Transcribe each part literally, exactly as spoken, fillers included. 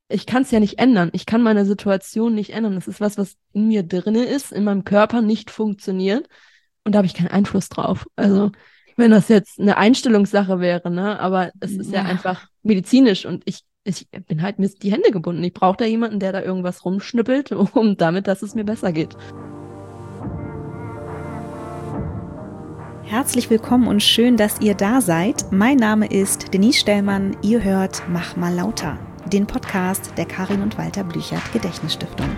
ich kann es ja nicht ändern. Ich kann meine Situation nicht ändern. Das ist was, was in mir drinne ist, in meinem Körper nicht funktioniert. Und da habe ich keinen Einfluss drauf. Also, wenn das jetzt eine Einstellungssache wäre, ne, aber es ist ja Ja. einfach medizinisch und ich, ich bin halt mir die Hände gebunden. Ich brauche da jemanden, der da irgendwas rumschnippelt, um damit, dass es mir besser geht. Herzlich willkommen und schön, dass ihr da seid. Mein Name ist Denise Stellmann. Ihr hört Mach mal lauter, den Podcast der Karin und Walter Blüchert Gedächtnisstiftung.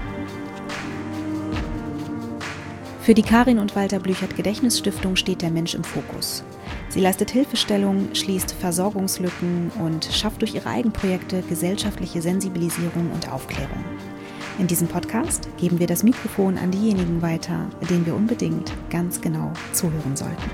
Für die Karin und Walter Blüchert Gedächtnisstiftung steht der Mensch im Fokus. Sie leistet Hilfestellung, schließt Versorgungslücken und schafft durch ihre Eigenprojekte gesellschaftliche Sensibilisierung und Aufklärung. In diesem Podcast geben wir das Mikrofon an diejenigen weiter, denen wir unbedingt ganz genau zuhören sollten.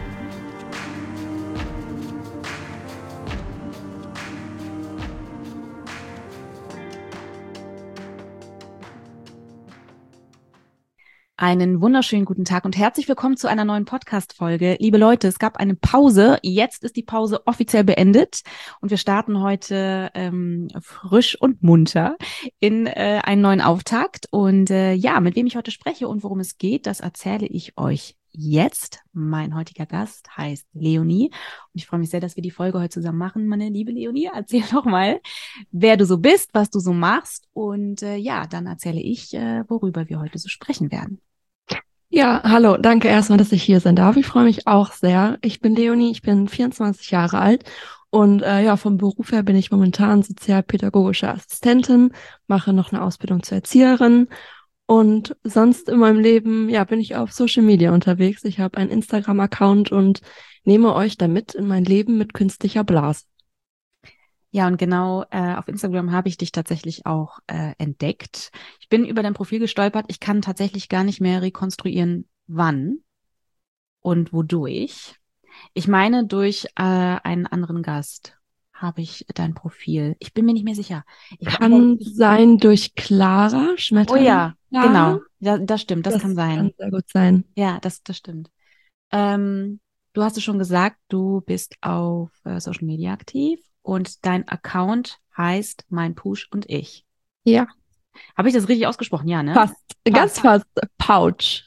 Einen wunderschönen guten Tag und herzlich willkommen zu einer neuen Podcast-Folge. Liebe Leute, es gab eine Pause. Jetzt ist die Pause offiziell beendet und wir starten heute ähm, frisch und munter in äh, einen neuen Auftakt. Und äh, ja, mit wem ich heute spreche und worum es geht, das erzähle ich euch jetzt. Mein heutiger Gast heißt Leonie und ich freue mich sehr, dass wir die Folge heute zusammen machen. Meine liebe Leonie, erzähl doch mal, wer du so bist, was du so machst und äh, ja, dann erzähle ich, äh, worüber wir heute so sprechen werden. Ja, hallo, danke erstmal, dass ich hier sein darf. Ich freue mich auch sehr. Ich bin Leonie, ich bin vierundzwanzig Jahre alt und äh, ja, vom Beruf her bin ich momentan sozialpädagogische Assistentin, mache noch eine Ausbildung zur Erzieherin und sonst in meinem Leben, ja, bin ich auf Social Media unterwegs. Ich habe einen Instagram-Account und nehme euch damit in mein Leben mit künstlicher Blase. Ja, und genau äh, auf Instagram habe ich dich tatsächlich auch äh, entdeckt. Ich bin über dein Profil gestolpert. Ich kann tatsächlich gar nicht mehr rekonstruieren, wann und wodurch. Ich meine, durch äh, einen anderen Gast habe ich dein Profil. Ich bin mir nicht mehr sicher. Ich Kann sein durch Clara Oh Schmetterling. ja, Clara. genau. Ja, das stimmt, das, Das kann sein. Kann sehr gut sein. Ja, das, das stimmt. Ähm, du hast es schon gesagt, du bist auf äh, Social Media aktiv. Und dein Account heißt Mein Push und ich. Ja. Habe ich das richtig ausgesprochen? Ja, ne? Fast. Ganz fast. Pouch.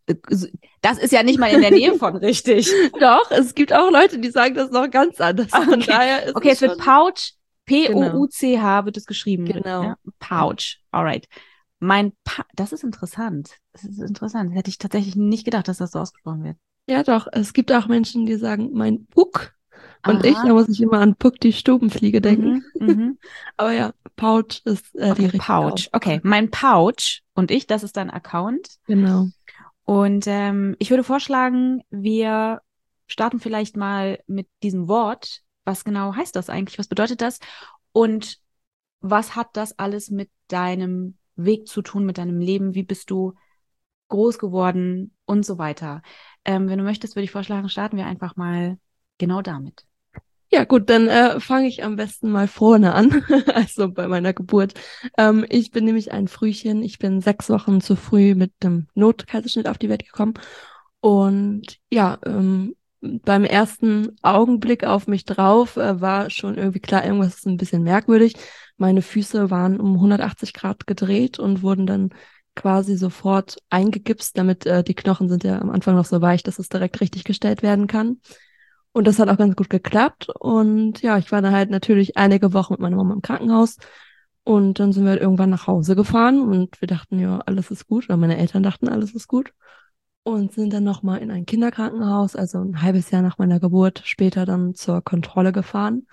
Das ist ja nicht mal in der Nähe von richtig. Doch, es gibt auch Leute, die sagen das noch ganz anders. Von Okay, daher ist okay es es wird Pouch. P O U C H wird es geschrieben. Genau. Ja? Pouch. Alright. Mein pa das ist interessant. Das ist interessant. Das hätte ich tatsächlich nicht gedacht, dass das so ausgesprochen wird. Ja, doch. Es gibt auch Menschen, die sagen, mein Puck. Und Aha. ich, da muss ich immer an Puck die Stubenfliege denken. Mhm, mhm. Aber ja, Pouch ist äh, okay, die richtige Pouch. Aussprache. Okay, mein Pouch und ich, das ist dein Account. Genau. Und ähm, ich würde vorschlagen, wir starten vielleicht mal mit diesem Wort. Was genau heißt das eigentlich? Was bedeutet das? Und was hat das alles mit deinem Weg zu tun, mit deinem Leben? Wie bist du groß geworden und so weiter? Ähm, wenn du möchtest, würde ich vorschlagen, starten wir einfach mal genau damit. Ja gut, dann äh, fange ich am besten mal vorne an, also bei meiner Geburt. Ähm, ich bin nämlich ein Frühchen, ich bin sechs Wochen zu früh mit einem Notkaiserschnitt auf die Welt gekommen. Und ja, ähm, beim ersten Augenblick auf mich drauf äh, war schon irgendwie klar, irgendwas ist ein bisschen merkwürdig. Meine Füße waren um hundertachtzig Grad gedreht und wurden dann quasi sofort eingegipst, damit äh, die Knochen sind ja am Anfang noch so weich, dass es direkt richtig gestellt werden kann. Und das hat auch ganz gut geklappt. Und ja, ich war dann halt natürlich einige Wochen mit meiner Mama im Krankenhaus. Und dann sind wir halt irgendwann nach Hause gefahren und wir dachten, ja, alles ist gut. Oder meine Eltern dachten, alles ist gut. Und sind dann nochmal in ein Kinderkrankenhaus, also ein halbes Jahr nach meiner Geburt, später dann zur Kontrolle gefahren.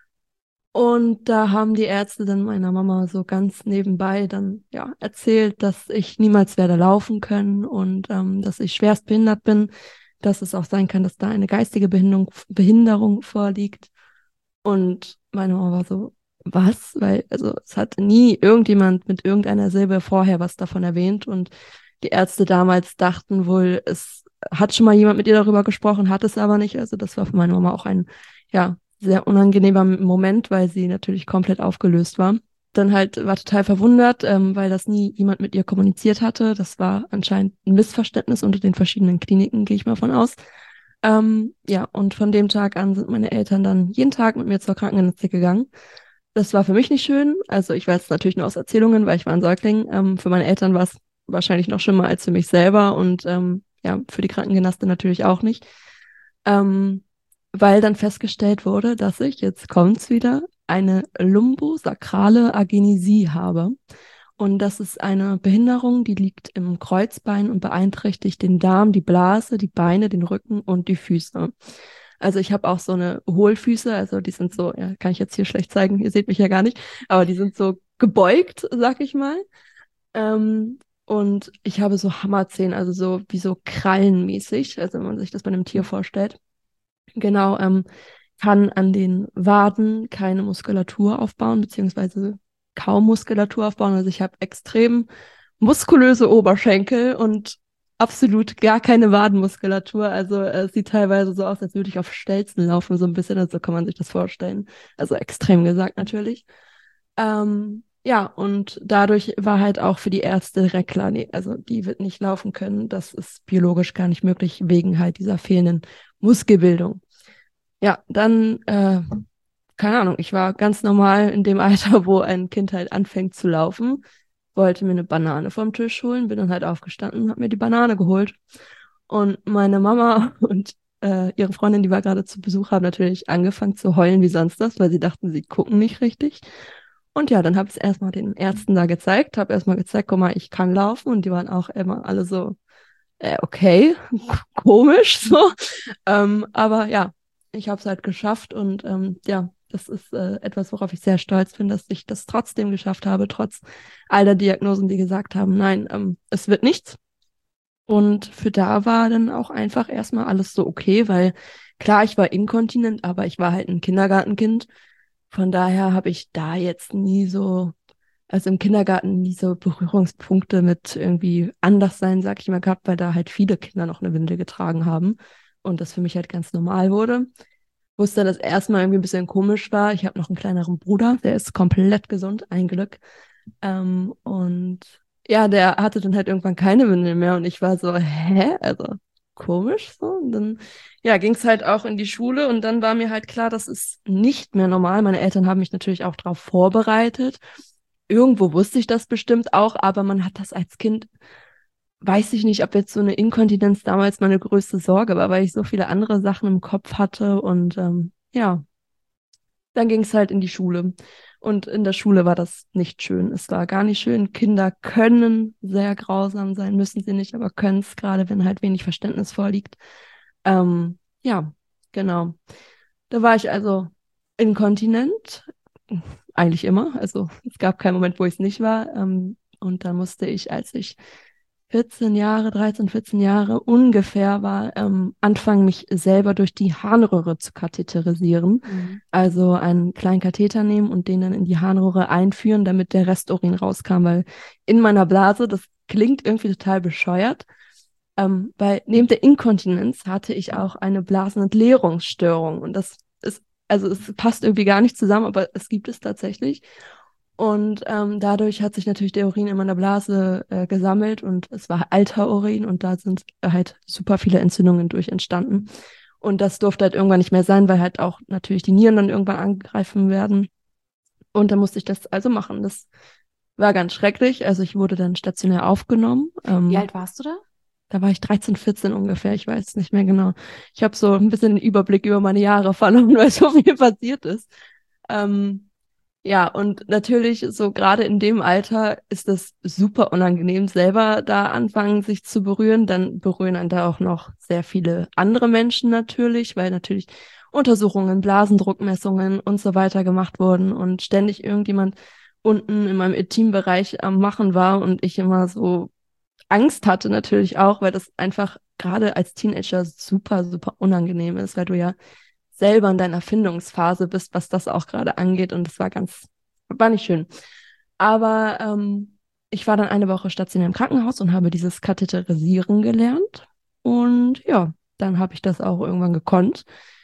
Und da haben die Ärzte dann meiner Mama so ganz nebenbei dann ja erzählt, dass ich niemals werde laufen können und ähm, dass ich schwerst behindert bin, dass es auch sein kann, dass da eine geistige Behinderung, Behinderung vorliegt. Und meine Mama war so, was? Weil, also es hat nie irgendjemand mit irgendeiner Silbe vorher was davon erwähnt. Und die Ärzte damals dachten wohl, es hat schon mal jemand mit ihr darüber gesprochen, hat es aber nicht. Also das war für meine Mama auch ein, ja, sehr unangenehmer Moment, weil sie natürlich komplett aufgelöst war. Dann halt war total verwundert, ähm, weil das nie jemand mit ihr kommuniziert hatte. Das war anscheinend ein Missverständnis unter den verschiedenen Kliniken, gehe ich mal von aus. Ähm, ja, und von dem Tag an sind meine Eltern dann jeden Tag mit mir zur Krankenschwester gegangen. Das war für mich nicht schön. Also ich weiß es natürlich nur aus Erzählungen, weil ich war ein Säugling. Ähm, für meine Eltern war es wahrscheinlich noch schlimmer als für mich selber und ähm, ja, für die Krankengenaste natürlich auch nicht. Ähm, weil dann festgestellt wurde, dass ich, jetzt kommt's wieder, eine lumbosakrale Agenesie habe. Und das ist eine Behinderung, die liegt im Kreuzbein und beeinträchtigt den Darm, die Blase, die Beine, den Rücken und die Füße. Also ich habe auch so eine Hohlfüße, also die sind so, ja, kann ich jetzt hier schlecht zeigen, ihr seht mich ja gar nicht, aber die sind so gebeugt, sag ich mal. Ähm, und ich habe so Hammerzähne, also so wie so krallenmäßig, also wenn man sich das bei einem Tier vorstellt. Genau, ähm, kann an den Waden keine Muskulatur aufbauen, beziehungsweise kaum Muskulatur aufbauen. Also ich habe extrem muskulöse Oberschenkel und absolut gar keine Wadenmuskulatur. Also äh, es sieht teilweise so aus, als würde ich auf Stelzen laufen, so ein bisschen. Also kann man sich das vorstellen. Also extrem gesagt natürlich. Ähm, ja, und dadurch war halt auch für die Ärzte direkt klar, nee, also die wird nicht laufen können. Das ist biologisch gar nicht möglich, wegen halt dieser fehlenden Muskelbildung. Ja, dann, äh, keine Ahnung, ich war ganz normal in dem Alter, wo ein Kind halt anfängt zu laufen, wollte mir eine Banane vom Tisch holen, bin dann halt aufgestanden und habe mir die Banane geholt. Und meine Mama und äh, ihre Freundin, die war gerade zu Besuch, haben natürlich angefangen zu heulen wie sonst was, weil sie dachten, sie gucken nicht richtig. Und ja, dann habe ich es erstmal den Ärzten da gezeigt, habe erstmal gezeigt, guck mal, ich kann laufen. Und die waren auch immer alle so, äh, okay, komisch so. Ähm, aber ja, ich habe es halt geschafft und ähm, ja, das ist äh, etwas, worauf ich sehr stolz bin, dass ich das trotzdem geschafft habe, trotz all der Diagnosen, die gesagt haben, nein, ähm, es wird nichts. Und für da war dann auch einfach erstmal alles so okay, weil klar, ich war inkontinent, aber ich war halt ein Kindergartenkind. Von daher habe ich da jetzt nie so, also im Kindergarten nie so Berührungspunkte mit irgendwie anders sein, sag ich mal, gehabt, weil da halt viele Kinder noch eine Windel getragen haben und das für mich halt ganz normal wurde. Wusste, dass erstmal irgendwie ein bisschen komisch war. Ich habe noch einen kleineren Bruder, der ist komplett gesund, ein Glück. Ähm, und ja, der hatte dann halt irgendwann keine Windel mehr und ich war so, hä? Also komisch so. Und dann, ja, ging es halt auch in die Schule und dann war mir halt klar, das ist nicht mehr normal. Meine Eltern haben mich natürlich auch darauf vorbereitet. Irgendwo wusste ich das bestimmt auch, aber man hat das als Kind, weiß ich nicht, ob jetzt so eine Inkontinenz damals meine größte Sorge war, weil ich so viele andere Sachen im Kopf hatte und ähm, ja, dann ging es halt in die Schule. Und in der Schule war das nicht schön. Es war gar nicht schön. Kinder können sehr grausam sein, müssen sie nicht, aber können es, gerade wenn halt wenig Verständnis vorliegt. Ähm, ja, genau. Da war ich also inkontinent, eigentlich immer. Also es gab keinen Moment, wo ich es nicht war. Ähm, und dann musste ich, als ich vierzehn Jahre, dreizehn, vierzehn Jahre ungefähr war, ähm, anfangen, mich selber durch die Harnröhre zu katheterisieren. Mhm. Also einen kleinen Katheter nehmen und den dann in die Harnröhre einführen, damit der Resturin rauskam, weil in meiner Blase, das klingt irgendwie total bescheuert, ähm, weil neben der Inkontinenz hatte ich auch eine Blasenentleerungsstörung und das ist, also es passt irgendwie gar nicht zusammen, aber es gibt es tatsächlich. Und ähm, dadurch hat sich natürlich der Urin in meiner Blase äh, gesammelt und es war alter Urin und da sind halt super viele Entzündungen durch entstanden. Und das durfte halt irgendwann nicht mehr sein, weil halt auch natürlich die Nieren dann irgendwann angreifen werden. Und dann musste ich das also machen. Das war ganz schrecklich. Also ich wurde dann stationär aufgenommen. Ähm, Wie alt warst du da? Da war ich dreizehn, vierzehn ungefähr, ich weiß es nicht mehr genau. Ich habe so ein bisschen den Überblick über meine Jahre verloren, weil so viel passiert ist. Ähm, ja, und natürlich, so gerade in dem Alter ist das super unangenehm, selber da anfangen, sich zu berühren. Dann berühren einen da auch noch sehr viele andere Menschen natürlich, weil natürlich Untersuchungen, Blasendruckmessungen und so weiter gemacht wurden und ständig irgendjemand unten in meinem Intimbereich am Machen war und ich immer so Angst hatte natürlich auch, weil das einfach gerade als Teenager super, super unangenehm ist, weil du ja selber in deiner Findungsphase bist, was das auch gerade angeht. Und das war ganz, war nicht schön. Aber ähm, ich war dann eine Woche stationär im Krankenhaus und habe dieses Katheterisieren gelernt. Und ja, dann habe ich das auch irgendwann gekonnt.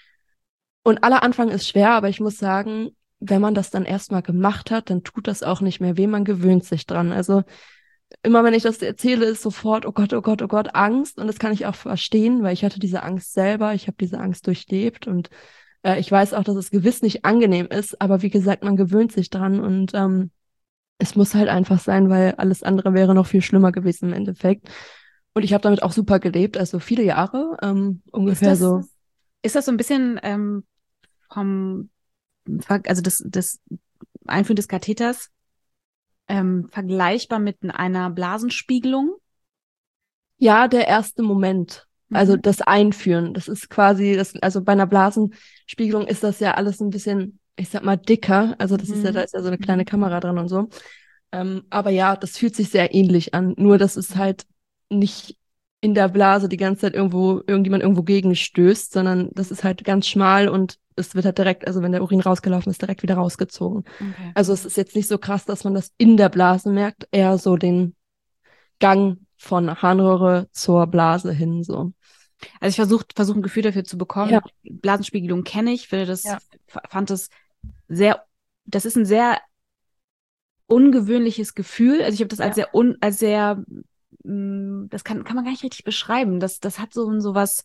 Und aller Anfang ist schwer, aber ich muss sagen, wenn man das dann erstmal gemacht hat, dann tut das auch nicht mehr weh, man gewöhnt sich dran. Also immer wenn ich das erzähle, ist sofort, oh Gott, oh Gott, oh Gott, Angst. Und das kann ich auch verstehen, weil ich hatte diese Angst selber, ich habe diese Angst durchlebt und Äh, ich weiß auch, dass es gewiss nicht angenehm ist, aber wie gesagt, man gewöhnt sich dran und ähm, es muss halt einfach sein, weil alles andere wäre noch viel schlimmer gewesen im Endeffekt. Und ich habe damit auch super gelebt, also viele Jahre, ähm, Ist ungefähr das, so. ist das so ein bisschen ähm, vom, also das, das Einführen des Katheters ähm, vergleichbar mit einer Blasenspiegelung? Ja, der erste Moment, also Mhm. das Einführen, das ist quasi, das, also bei einer Blasenspiegelung ist das ja alles ein bisschen, ich sag mal, dicker. Also das ist ja, da Mhm. ist ja so eine kleine Mhm. Kamera dran und so. Ähm, aber ja, das fühlt sich sehr ähnlich an. Nur, dass es halt nicht in der Blase die ganze Zeit irgendwo, irgendjemand irgendwo gegen stößt, sondern das ist halt ganz schmal und es wird halt direkt, also wenn der Urin rausgelaufen ist, direkt wieder rausgezogen. Okay. Also es ist jetzt nicht so krass, dass man das in der Blase merkt, eher so den Gang von Harnröhre zur Blase hin, so. Also ich versuche versuch ein Gefühl dafür zu Ja, bekommen. Blasenspiegelung kenne ich, finde das, ja, f- fand das sehr, das ist ein sehr ungewöhnliches Gefühl. Also ich habe das als ja, sehr un, als sehr, mh, das kann, kann man gar nicht richtig beschreiben. Das, das hat so, so was,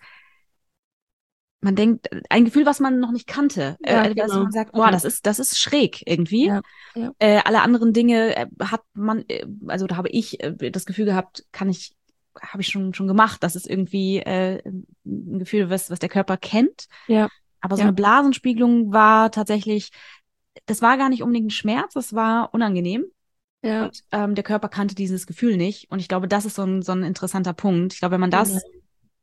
man denkt, ein Gefühl, was man noch nicht kannte. Äh, ja, etwas, wo genau. man sagt, boah, Ja, das ist, das ist schräg irgendwie. ja, ja, Äh, alle anderen Dinge äh, hat man, äh, also da habe ich äh, das Gefühl gehabt, kann ich, habe ich schon, schon gemacht. Das ist irgendwie äh, ein Gefühl, was, was der Körper kennt. ja, Aber so ja, eine Blasenspiegelung war tatsächlich, das war gar nicht unbedingt ein Schmerz, das war unangenehm. ja, Und ähm, der Körper kannte dieses Gefühl nicht. Und ich glaube, das ist so ein, so ein interessanter Punkt. Ich glaube, wenn man genau. das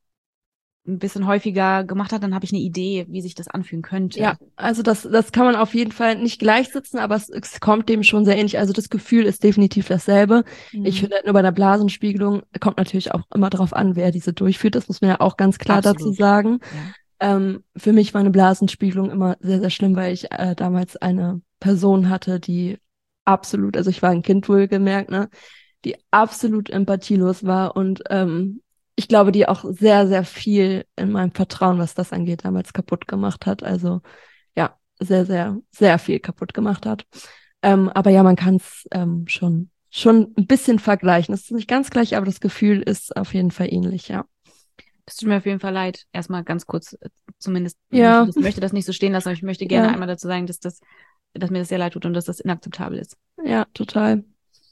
ein bisschen häufiger gemacht hat, dann habe ich eine Idee, wie sich das anfühlen Ja, könnte. also das, das kann man auf jeden Fall nicht gleichsetzen, aber es, es kommt dem schon sehr ähnlich. Also das Gefühl ist definitiv dasselbe. Ich Mhm. finde halt nur bei der Blasenspiegelung kommt natürlich auch immer darauf an, wer diese durchführt. Das muss man ja auch ganz klar dazu Absolut. sagen. Ja. Ähm, für mich war eine Blasenspiegelung immer sehr, sehr schlimm, weil ich äh, damals eine Person hatte, die absolut, also ich war ein Kind wohlgemerkt, ne, die absolut empathielos war und ähm, ich glaube, die auch sehr, sehr viel in meinem Vertrauen, was das angeht, damals kaputt gemacht hat. Also ja, sehr, sehr, sehr viel kaputt gemacht hat. Ähm, aber ja, man kann es ähm, schon, schon ein bisschen vergleichen. Es ist nicht ganz gleich, aber das Gefühl ist auf jeden Fall ähnlich, ja. Das tut mir auf jeden Fall leid. Erstmal ganz kurz, äh, zumindest möchte Ja, das, möchte das nicht so stehen lassen, aber ich möchte gerne ja, einmal dazu sagen, dass das, dass mir das sehr leid tut und dass das inakzeptabel ist. ja, total.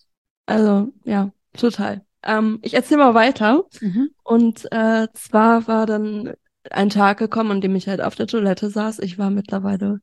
Also, ja, total. Ähm, ich erzähle mal weiter. Mhm. Und äh, zwar war dann ein Tag gekommen, an dem ich halt auf der Toilette saß. Ich war mittlerweile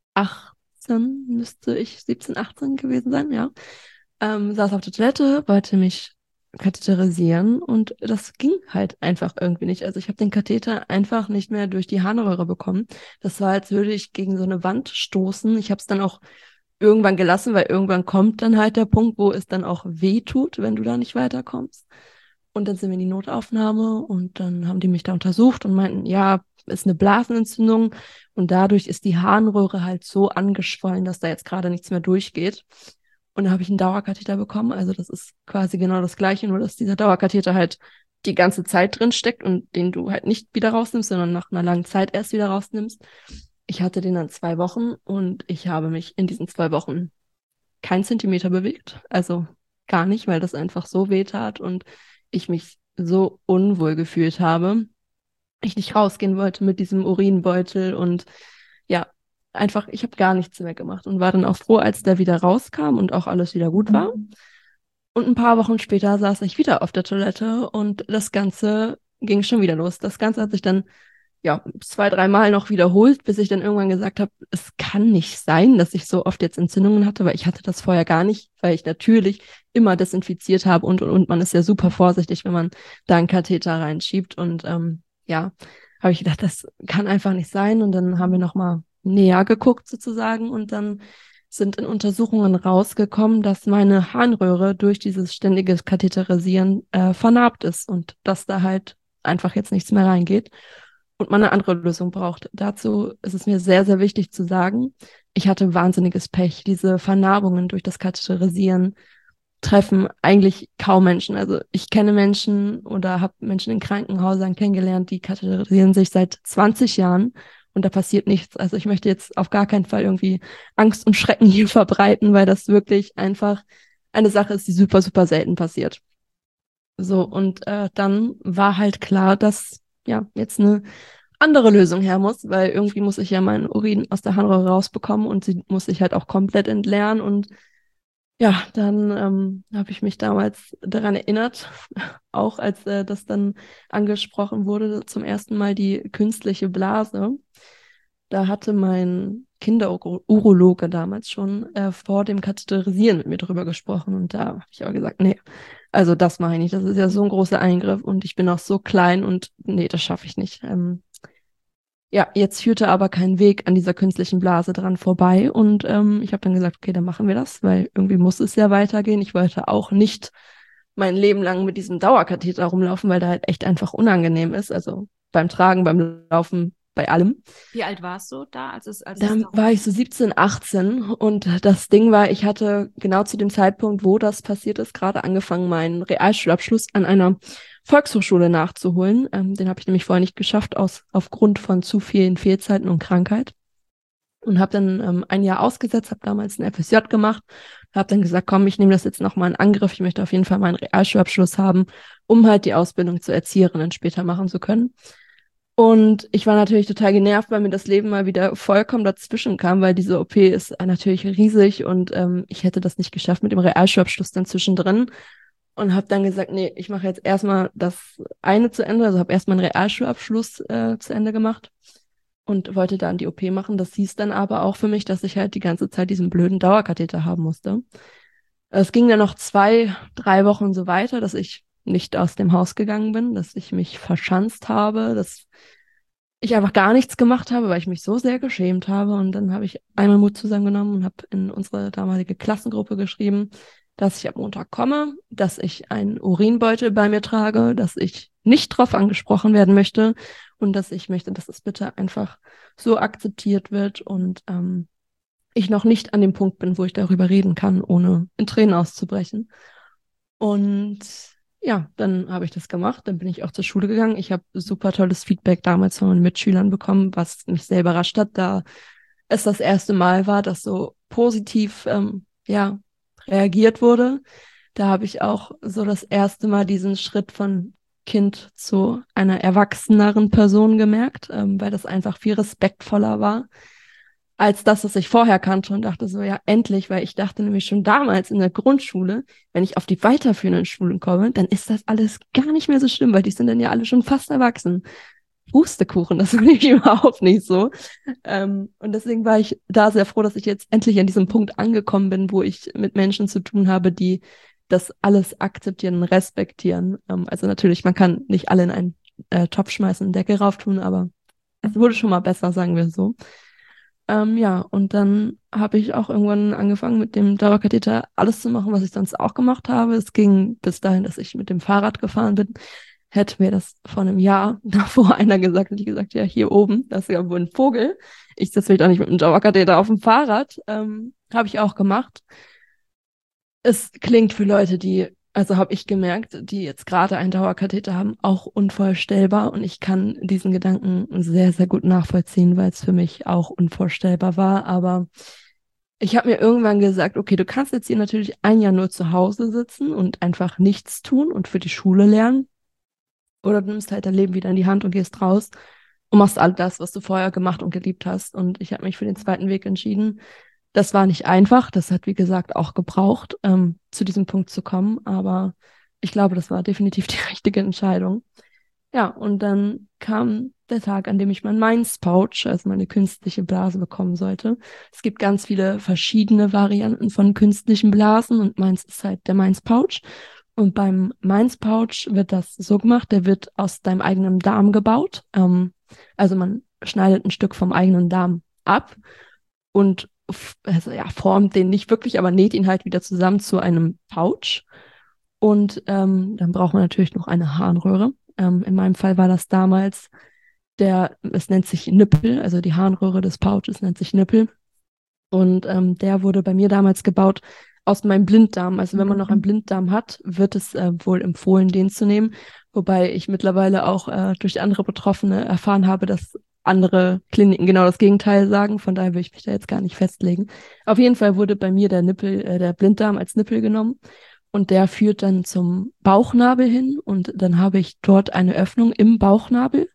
achtzehn, müsste ich siebzehn, achtzehn gewesen sein, ja. Ähm, saß auf der Toilette, wollte mich katheterisieren und das ging halt einfach irgendwie nicht. Also ich habe den Katheter einfach nicht mehr durch die Harnröhre bekommen. Das war, als würde ich gegen so eine Wand stoßen. Ich habe es dann auch irgendwann gelassen, weil irgendwann kommt dann halt der Punkt, wo es dann auch weh tut, wenn du da nicht weiterkommst. Und dann sind wir in die Notaufnahme und dann haben die mich da untersucht und meinten, ja, ist eine Blasenentzündung und dadurch ist die Harnröhre halt so angeschwollen, dass da jetzt gerade nichts mehr durchgeht. Und dann habe ich einen Dauerkatheter bekommen. Also das ist quasi genau das Gleiche, nur dass dieser Dauerkatheter halt die ganze Zeit drin steckt und den du halt nicht wieder rausnimmst, sondern nach einer langen Zeit erst wieder rausnimmst. Ich hatte den dann zwei Wochen und ich habe mich in diesen zwei Wochen keinen Zentimeter bewegt. Also gar nicht, weil das einfach so weh tat und ich mich so unwohl gefühlt habe. Ich nicht rausgehen wollte mit diesem Urinbeutel und ja, einfach, ich habe gar nichts mehr gemacht und war dann auch froh, als der wieder rauskam und auch alles wieder gut war. Und ein paar Wochen später saß ich wieder auf der Toilette und das Ganze ging schon wieder los. Das Ganze hat sich dann ja zwei, dreimal noch wiederholt, bis ich dann irgendwann gesagt habe, es kann nicht sein, dass ich so oft jetzt Entzündungen hatte, weil ich hatte das vorher gar nicht, weil ich natürlich immer desinfiziert habe und und und man ist ja super vorsichtig, wenn man da einen Katheter reinschiebt und ähm, ja, habe ich gedacht, das kann einfach nicht sein und dann haben wir nochmal näher geguckt sozusagen und dann sind in Untersuchungen rausgekommen, dass meine Harnröhre durch dieses ständige Katheterisieren äh, vernarbt ist und dass da halt einfach jetzt nichts mehr reingeht und man eine andere Lösung braucht. Dazu ist es mir sehr, sehr wichtig zu sagen, ich hatte wahnsinniges Pech. Diese Vernarbungen durch das Katheterisieren treffen eigentlich kaum Menschen. Also ich kenne Menschen oder habe Menschen in Krankenhäusern kennengelernt, die katheterisieren sich seit zwanzig Jahren und da passiert nichts. Also ich möchte jetzt auf gar keinen Fall irgendwie Angst und Schrecken hier verbreiten, weil das wirklich einfach eine Sache ist, die super, super selten passiert. So, und äh, dann war halt klar, dass ja jetzt eine andere Lösung her muss, weil irgendwie muss ich ja meinen Urin aus der Harnröhre rausbekommen und sie muss ich halt auch komplett entleeren. Und ja, dann ähm, habe ich mich damals daran erinnert, auch als äh, das dann angesprochen wurde, zum ersten Mal die künstliche Blase. Da hatte mein Kinderurologe damals schon äh, vor dem Katheterisieren mit mir drüber gesprochen. Und da habe ich aber gesagt, nee, also das mache ich nicht. Das ist ja so ein großer Eingriff und ich bin auch so klein und nee, das schaffe ich nicht. Ähm, ja, jetzt führte aber kein Weg an dieser künstlichen Blase dran vorbei. Und ähm, ich habe dann gesagt, okay, dann machen wir das, weil irgendwie muss es ja weitergehen. Ich wollte auch nicht mein Leben lang mit diesem Dauerkatheter rumlaufen, weil der halt echt einfach unangenehm ist. Also beim Tragen, beim Laufen, bei allem. Wie alt warst du da, als es, als es Dann da war ich so siebzehn, achtzehn und das Ding war, ich hatte genau zu dem Zeitpunkt, wo das passiert ist, gerade angefangen, meinen Realschulabschluss an einer Volkshochschule nachzuholen. Ähm, den habe ich nämlich vorher nicht geschafft, aus, aufgrund von zu vielen Fehlzeiten und Krankheit. Und habe dann ähm, ein Jahr ausgesetzt, habe damals ein F S J gemacht, habe dann gesagt, komm, ich nehme das jetzt nochmal in Angriff. Ich möchte auf jeden Fall meinen Realschulabschluss haben, um halt die Ausbildung zur Erzieherin dann später machen zu können. Und ich war natürlich total genervt, weil mir das Leben mal wieder vollkommen dazwischen kam, weil diese O P ist natürlich riesig und ähm, ich hätte das nicht geschafft mit dem Realschulabschluss dann zwischendrin und habe dann gesagt, nee, ich mache jetzt erstmal das eine zu Ende, also habe erstmal einen Realschulabschluss äh, zu Ende gemacht und wollte dann die O P machen. Das hieß dann aber auch für mich, dass ich halt die ganze Zeit diesen blöden Dauerkatheter haben musste. Es ging dann noch zwei, drei Wochen so weiter, dass ich nicht aus dem Haus gegangen bin, dass ich mich verschanzt habe, dass ich einfach gar nichts gemacht habe, weil ich mich so sehr geschämt habe. Und dann habe ich einmal Mut zusammengenommen und habe in unsere damalige Klassengruppe geschrieben, dass ich ab Montag komme, dass ich einen Urinbeutel bei mir trage, dass ich nicht drauf angesprochen werden möchte und dass ich möchte, dass es bitte einfach so akzeptiert wird und ähm, ich noch nicht an dem Punkt bin, wo ich darüber reden kann, ohne in Tränen auszubrechen. Und ja, dann habe ich das gemacht, dann bin ich auch zur Schule gegangen. Ich habe super tolles Feedback damals von meinen Mitschülern bekommen, was mich sehr überrascht hat, da es das erste Mal war, dass so positiv ähm, ja, reagiert wurde. Da habe ich auch so das erste Mal diesen Schritt von Kind zu einer erwachseneren Person gemerkt, ähm, weil das einfach viel respektvoller war als das, was ich vorher kannte und dachte so, ja, endlich, weil ich dachte nämlich schon damals in der Grundschule, wenn ich auf die weiterführenden Schulen komme, dann ist das alles gar nicht mehr so schlimm, weil die sind dann ja alle schon fast erwachsen. Pustekuchen, das war nämlich überhaupt nicht so. Ähm, und deswegen war ich da sehr froh, dass ich jetzt endlich an diesem Punkt angekommen bin, wo ich mit Menschen zu tun habe, die das alles akzeptieren und respektieren. Ähm, also natürlich, man kann nicht alle in einen äh, Topf schmeißen und Deckel rauf tun, aber es wurde schon mal besser, sagen wir so. Ähm, ja, und dann habe ich auch irgendwann angefangen, mit dem Dauerkatheter alles zu machen, was ich sonst auch gemacht habe. Es ging bis dahin, dass ich mit dem Fahrrad gefahren bin. Hätte mir das vor einem Jahr davor einer gesagt, hätte ich gesagt, ja, hier oben, das ist ja wohl ein Vogel. Ich sitze vielleicht auch nicht mit dem Dauerkatheter auf dem Fahrrad. Ähm, habe ich auch gemacht. Es klingt für Leute, die, also habe ich gemerkt, die jetzt gerade einen Dauerkatheter haben, auch unvorstellbar. Und ich kann diesen Gedanken sehr, sehr gut nachvollziehen, weil es für mich auch unvorstellbar war. Aber ich habe mir irgendwann gesagt, okay, du kannst jetzt hier natürlich ein Jahr nur zu Hause sitzen und einfach nichts tun und für die Schule lernen. Oder du nimmst halt dein Leben wieder in die Hand und gehst raus und machst all das, was du vorher gemacht und geliebt hast. Und ich habe mich für den zweiten Weg entschieden. Das war nicht einfach. Das hat, wie gesagt, auch gebraucht, ähm, zu diesem Punkt zu kommen. Aber ich glaube, das war definitiv die richtige Entscheidung. Ja, und dann kam der Tag, an dem ich mein Minds-Pouch, also meine künstliche Blase, bekommen sollte. Es gibt ganz viele verschiedene Varianten von künstlichen Blasen und meins ist halt der Minds-Pouch. Und beim Minds-Pouch wird das so gemacht, der wird aus deinem eigenen Darm gebaut. Ähm, also man schneidet ein Stück vom eigenen Darm ab und also ja, formt den nicht wirklich, aber näht ihn halt wieder zusammen zu einem Pouch. Und ähm, dann braucht man natürlich noch eine Harnröhre. Ähm, in meinem Fall war das damals der, es nennt sich Nippel, also die Harnröhre des Pouches nennt sich Nippel. Und ähm, der wurde bei mir damals gebaut aus meinem Blinddarm. Also wenn man noch einen Blinddarm hat, wird es äh, wohl empfohlen, den zu nehmen. Wobei ich mittlerweile auch äh, durch andere Betroffene erfahren habe, dass andere Kliniken genau das Gegenteil sagen. Von daher will ich mich da jetzt gar nicht festlegen. Auf jeden Fall wurde bei mir der Nippel, äh, der Blinddarm als Nippel genommen. Und der führt dann zum Bauchnabel hin. Und dann habe ich dort eine Öffnung im Bauchnabel,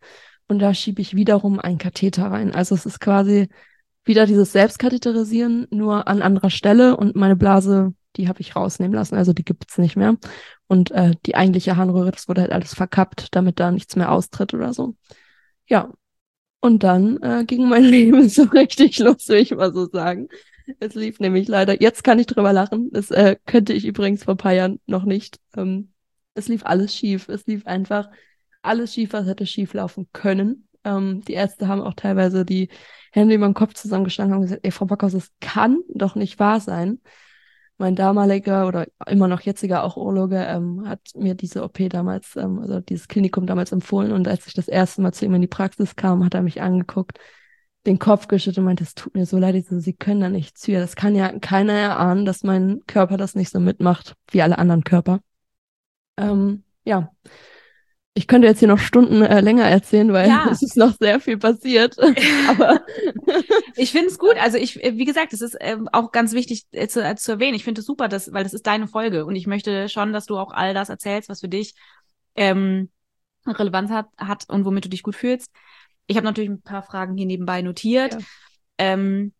und da schiebe ich wiederum einen Katheter rein. Also es ist quasi wieder dieses Selbstkatheterisieren, nur an anderer Stelle und meine Blase, die habe ich rausnehmen lassen, also die gibt's nicht mehr. Und äh, die eigentliche Harnröhre, das wurde halt alles verkappt, damit da nichts mehr austritt oder so. Ja, und dann äh, ging mein Leben so richtig los, will ich mal so sagen. Es lief nämlich leider, jetzt kann ich drüber lachen, das äh, könnte ich übrigens vor ein paar Jahren noch nicht. Ähm, es lief alles schief, es lief einfach alles schief, was hätte schief laufen können. Ähm, die Ärzte haben auch teilweise die Hände über den Kopf zusammengeschlagen und haben gesagt, ey, Frau Backhaus, das kann doch nicht wahr sein. Mein damaliger oder immer noch jetziger auch Urologe ähm, hat mir diese O P damals, ähm, also dieses Klinikum damals empfohlen, und als ich das erste Mal zu ihm in die Praxis kam, hat er mich angeguckt, den Kopf geschüttelt und meinte, es tut mir so leid, ich so, Sie können da nichts für. Das kann ja keiner erahnen, dass mein Körper das nicht so mitmacht wie alle anderen Körper. Ähm, ja, ich könnte jetzt hier noch Stunden äh, länger erzählen, weil Ja. es ist noch sehr viel passiert. Aber ich finde es gut. Also ich, wie gesagt, es ist ähm, auch ganz wichtig äh, zu, äh, zu erwähnen. Ich finde es super, dass, weil das ist deine Folge und ich möchte schon, dass du auch all das erzählst, was für dich ähm, Relevanz hat, hat und womit du dich gut fühlst. Ich habe natürlich ein paar Fragen hier nebenbei notiert. ja. Ähm,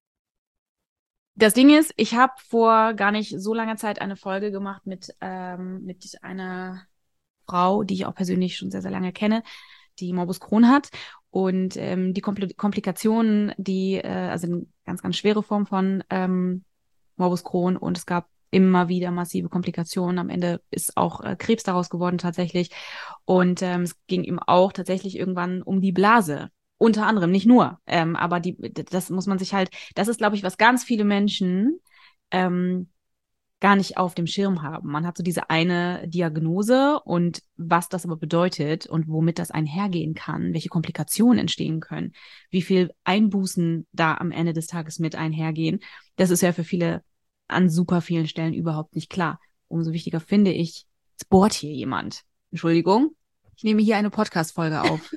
das Ding ist, ich habe vor gar nicht so langer Zeit eine Folge gemacht mit, ähm, mit einer Frau, die ich auch persönlich schon sehr, sehr lange kenne, die Morbus Crohn hat. Und ähm, die Kompl- Komplikationen, die, äh, also eine ganz, ganz schwere Form von ähm, Morbus Crohn, und es gab immer wieder massive Komplikationen. Am Ende ist auch äh, Krebs daraus geworden tatsächlich. Und ähm, es ging ihm auch tatsächlich irgendwann um die Blase. Unter anderem, nicht nur. Ähm, aber die, das muss man sich halt, das ist, glaube ich, was ganz viele Menschen ähm, gar nicht auf dem Schirm haben. Man hat so diese eine Diagnose und was das aber bedeutet und womit das einhergehen kann, welche Komplikationen entstehen können, wie viel Einbußen da am Ende des Tages mit einhergehen. Das ist ja für viele an super vielen Stellen überhaupt nicht klar. Umso wichtiger finde ich, es bohrt hier jemand. Entschuldigung, ich nehme hier eine Podcast-Folge auf.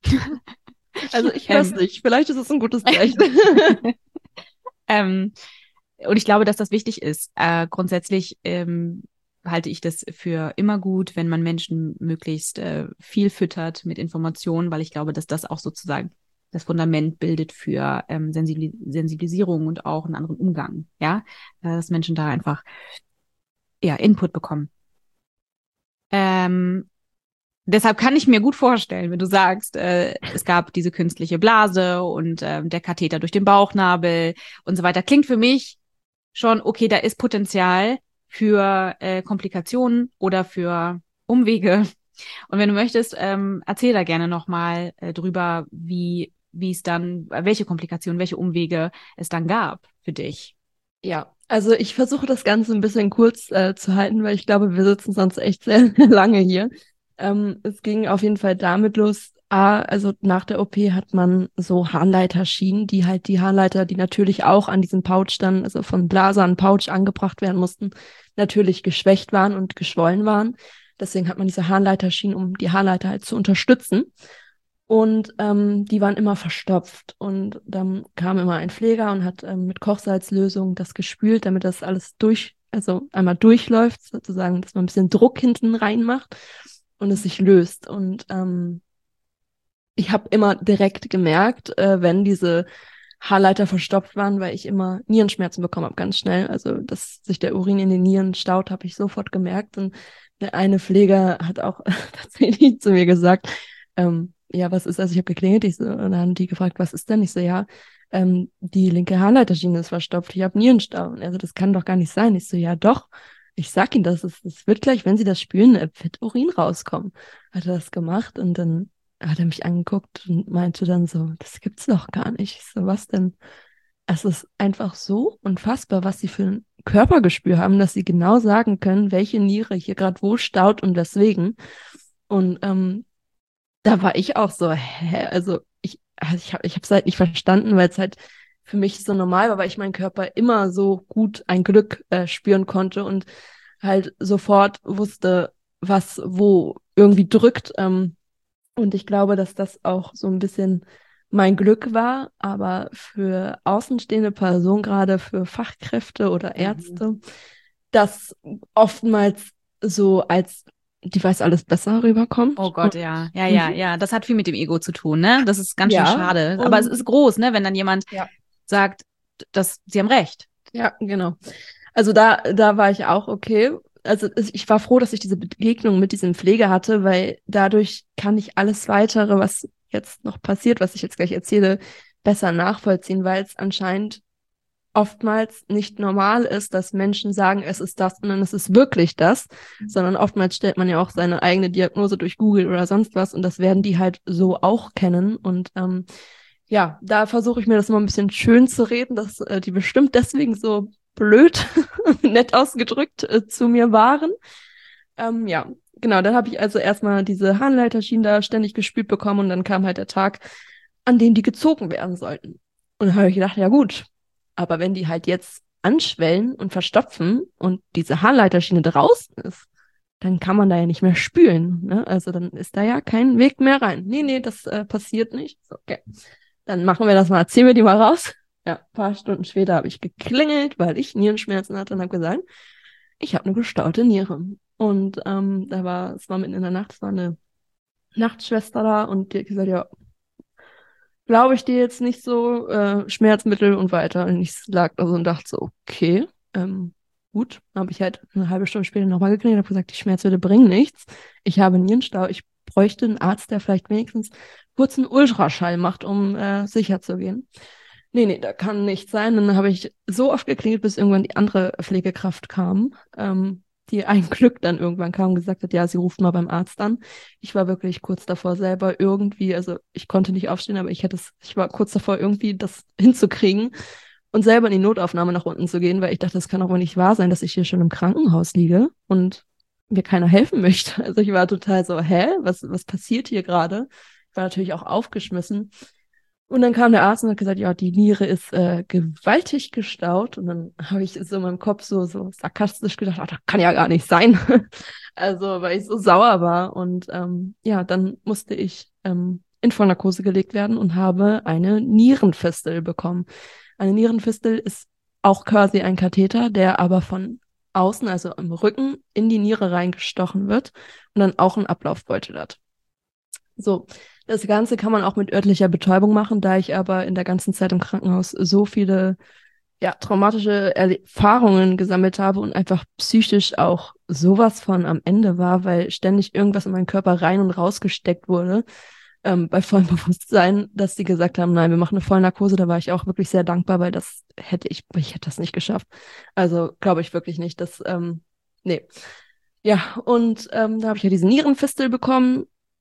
Also ich höre es ähm, nicht. Vielleicht ist es ein gutes Zeichen. ähm, Und ich glaube, dass das wichtig ist. Äh, grundsätzlich ähm, halte ich das für immer gut, wenn man Menschen möglichst äh, viel füttert mit Informationen, weil ich glaube, dass das auch sozusagen das Fundament bildet für ähm, Sensibil Sensibilisierung und auch einen anderen Umgang. Ja, äh, dass Menschen da einfach ja Input bekommen. Ähm, Deshalb kann ich mir gut vorstellen, wenn du sagst, äh, es gab diese künstliche Blase und äh, der Katheter durch den Bauchnabel und so weiter. Klingt für mich schon, okay, da ist Potenzial für äh, Komplikationen oder für Umwege. Und wenn du möchtest, ähm, erzähl da gerne nochmal äh, drüber, wie wie es dann, welche Komplikationen, welche Umwege es dann gab für dich. Ja, also ich versuche das Ganze ein bisschen kurz äh, zu halten, weil ich glaube, wir sitzen sonst echt sehr lange hier. Ähm, es ging auf jeden Fall damit los. A, also nach der O P hat man so Harnleiterschienen, die halt die Harnleiter, die natürlich auch an diesem Pouch dann, also von Blase an Pouch angebracht werden mussten, natürlich geschwächt waren und geschwollen waren. Deswegen hat man diese Harnleiterschienen, um die Harnleiter halt zu unterstützen. Und ähm, die waren immer verstopft. Und dann kam immer ein Pfleger und hat ähm, mit Kochsalzlösung das gespült, damit das alles durch, also einmal durchläuft, sozusagen, dass man ein bisschen Druck hinten reinmacht und es sich löst. Und ähm, ich habe immer direkt gemerkt, äh, wenn diese Haarleiter verstopft waren, weil ich immer Nierenschmerzen bekommen habe, ganz schnell. Also, dass sich der Urin in den Nieren staut, habe ich sofort gemerkt. Und der eine Pfleger hat auch tatsächlich zu mir gesagt, ähm, ja, was ist, also ich habe geklingelt, ich so, und dann haben die gefragt, was ist denn? Ich so, ja, ähm, die linke Harnleiterschiene ist verstopft, ich habe Nierenstau. Und er so, das kann doch gar nicht sein. Ich so, ja doch, ich sag Ihnen das, es, es wird gleich, wenn Sie das spülen, äh, wird Urin rauskommen. Hat er das gemacht und dann hat er mich angeguckt und meinte dann so, das gibt's doch gar nicht. Ich so, was denn? Es ist einfach so unfassbar, was sie für ein Körpergespür haben, dass sie genau sagen können, welche Niere hier gerade wo staut und weswegen. Und ähm, da war ich auch so, hä? Also ich, also ich habe ich es halt nicht verstanden, weil es halt für mich so normal war, weil ich meinen Körper immer so gut ein Glück äh, spüren konnte und halt sofort wusste, was wo irgendwie drückt. Ähm, und ich glaube, dass das auch so ein bisschen mein Glück war, aber für außenstehende Personen, gerade für Fachkräfte oder Mhm. Ärzte, das oftmals so als die weiß alles besser rüberkommt. Oh Gott, Und, ja. Ja, ja, mhm. ja. Das hat viel mit dem Ego zu tun, ne? Das ist ganz schön Ja, schade. Aber es und ist groß, ne? Wenn dann jemand ja, sagt, dass sie haben recht. ja, genau. Also da, da war ich auch okay. Also es- ich war froh, dass ich diese Begegnung mit diesem Pfleger hatte, weil dadurch kann ich alles weitere, was jetzt noch passiert, was ich jetzt gleich erzähle, besser nachvollziehen, weil es anscheinend oftmals nicht normal ist, dass Menschen sagen, es ist das und dann ist es wirklich das, sondern oftmals stellt man ja auch seine eigene Diagnose durch Google oder sonst was und das werden die halt so auch kennen und ähm, ja, da versuche ich mir das mal ein bisschen schön zu reden, dass äh, die bestimmt deswegen so blöd, nett ausgedrückt, äh, zu mir waren. Ähm, ja, genau, dann habe ich also erstmal diese Harnleiterschienen da ständig gespült bekommen und dann kam halt der Tag, an dem die gezogen werden sollten. Und dann habe ich gedacht, ja gut, aber wenn die halt jetzt anschwellen und verstopfen und diese Harnleiterschiene draußen ist, dann kann man da ja nicht mehr spülen. Ne? Also dann ist da ja kein Weg mehr rein. Nee, nee, das äh, passiert nicht. So, okay. Dann machen wir das mal, ziehen wir die mal raus. Ja, ein paar Stunden später habe ich geklingelt, weil ich Nierenschmerzen hatte und habe gesagt, ich habe eine gestaute Niere. Und ähm, da war, es war mitten in der Nacht, es war eine Nachtschwester da und die hat gesagt, ja, glaube ich dir jetzt nicht so, äh, Schmerzmittel und weiter. Und ich lag da so und dachte so, okay, ähm, gut. Dann habe ich halt eine halbe Stunde später nochmal geklingelt und habe gesagt, die Schmerzmittel bringen nichts. Ich habe Nierenstau, ich bräuchte einen Arzt, der vielleicht wenigstens kurz einen Ultraschall macht, um äh, sicher zu gehen. Nee, nee, da kann nichts sein. Dann habe ich so oft geklingelt, bis irgendwann die andere Pflegekraft kam, ähm, die ein Glück dann irgendwann kam und gesagt hat, ja, sie ruft mal beim Arzt an. Ich war wirklich kurz davor selber irgendwie, also ich konnte nicht aufstehen, aber ich hätte es, ich war kurz davor irgendwie das hinzukriegen und selber in die Notaufnahme nach unten zu gehen, weil ich dachte, das kann doch wohl nicht wahr sein, dass ich hier schon im Krankenhaus liege und mir keiner helfen möchte. Also ich war total so, hä, was, was passiert hier gerade? Ich war natürlich auch aufgeschmissen. Und dann kam der Arzt und hat gesagt, ja, die Niere ist äh, gewaltig gestaut. Und dann habe ich so in meinem Kopf so, so sarkastisch gedacht, ach, das kann ja gar nicht sein. Also, weil ich so sauer war. Und ähm, ja, dann musste ich ähm, in Vollnarkose gelegt werden und habe eine Nierenfistel bekommen. Eine Nierenfistel ist auch quasi ein Katheter, der aber von außen, also im Rücken, in die Niere reingestochen wird und dann auch einen Ablaufbeutel hat. So, das Ganze kann man auch mit örtlicher Betäubung machen, da ich aber in der ganzen Zeit im Krankenhaus so viele ja, traumatische Erfahrungen gesammelt habe und einfach psychisch auch sowas von am Ende war, weil ständig irgendwas in meinen Körper rein und rausgesteckt wurde, ähm, bei vollem Bewusstsein, dass sie gesagt haben, nein, wir machen eine Vollnarkose. Da war ich auch wirklich sehr dankbar, weil das hätte ich, ich hätte das nicht geschafft. Also glaube ich wirklich nicht, dass, ähm, nee. Ja, und ähm, da habe ich ja diese Nierenfistel bekommen,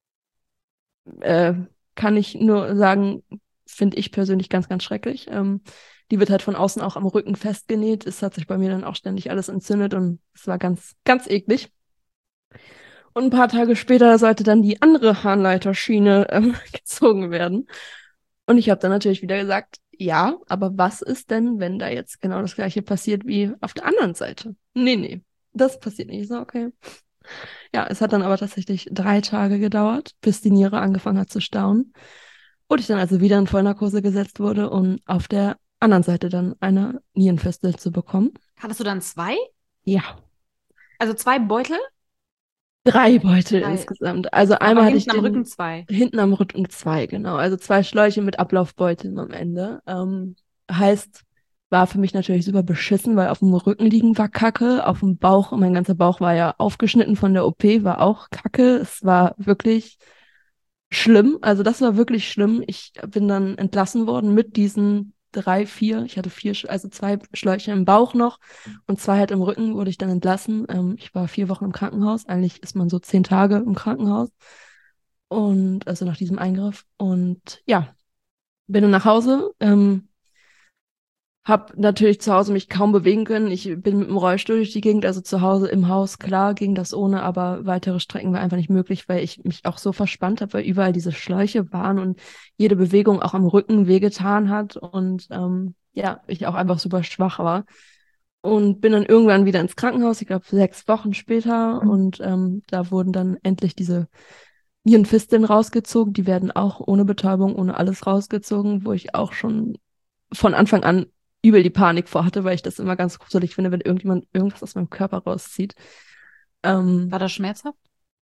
äh, kann ich nur sagen, finde ich persönlich ganz, ganz schrecklich. Ähm, die wird halt von außen auch am Rücken festgenäht. Es hat sich bei mir dann auch ständig alles entzündet und es war ganz, ganz eklig. Und ein paar Tage später sollte dann die andere Harnleiterschiene ähm, gezogen werden. Und ich habe dann natürlich wieder gesagt, ja, aber was ist denn, wenn da jetzt genau das gleiche passiert wie auf der anderen Seite? Nee, nee, das passiert nicht. Ich so, okay. Ja, es hat dann aber tatsächlich drei Tage gedauert, bis die Niere angefangen hat zu stauen. Und ich dann also wieder in Vollnarkose gesetzt wurde, um auf der anderen Seite dann eine Nierenfistel zu bekommen. Hattest du dann zwei? Ja, Also zwei Beutel? drei Beutel Drei. insgesamt. Also Aber einmal hatte ich hinten am den Rücken zwei. hinten am Rücken zwei, genau. Also zwei Schläuche mit Ablaufbeuteln am Ende. Ähm, heißt, war für mich natürlich super beschissen, weil auf dem Rücken liegen war Kacke, auf dem Bauch, mein ganzer Bauch war ja aufgeschnitten von der O P, war auch Kacke. Es war wirklich schlimm. Also das war wirklich schlimm. Ich bin dann entlassen worden mit diesen drei, vier. Ich hatte vier, Sch- also zwei Schläuche im Bauch noch und zwei halt im Rücken wurde ich dann entlassen. Ähm, ich war vier Wochen im Krankenhaus. Eigentlich ist man so zehn Tage im Krankenhaus. Und also nach diesem Eingriff. Und ja, bin dann nach Hause. Ähm, hab natürlich zu Hause mich kaum bewegen können. Ich bin mit dem Rollstuhl durch die Gegend, also zu Hause im Haus, klar ging das ohne, aber weitere Strecken war einfach nicht möglich, weil ich mich auch so verspannt habe, weil überall diese Schläuche waren und jede Bewegung auch am Rücken wehgetan hat und ähm, ja, ich auch einfach super schwach war. Und bin dann irgendwann wieder ins Krankenhaus, ich glaube sechs Wochen später, und ähm, da wurden dann endlich diese Nierenfisteln rausgezogen. Die werden auch ohne Betäubung, ohne alles rausgezogen, wo ich auch schon von Anfang an übel die Panik vor hatte, weil ich das immer ganz gruselig finde, wenn irgendjemand irgendwas aus meinem Körper rauszieht. Ähm, War das schmerzhaft?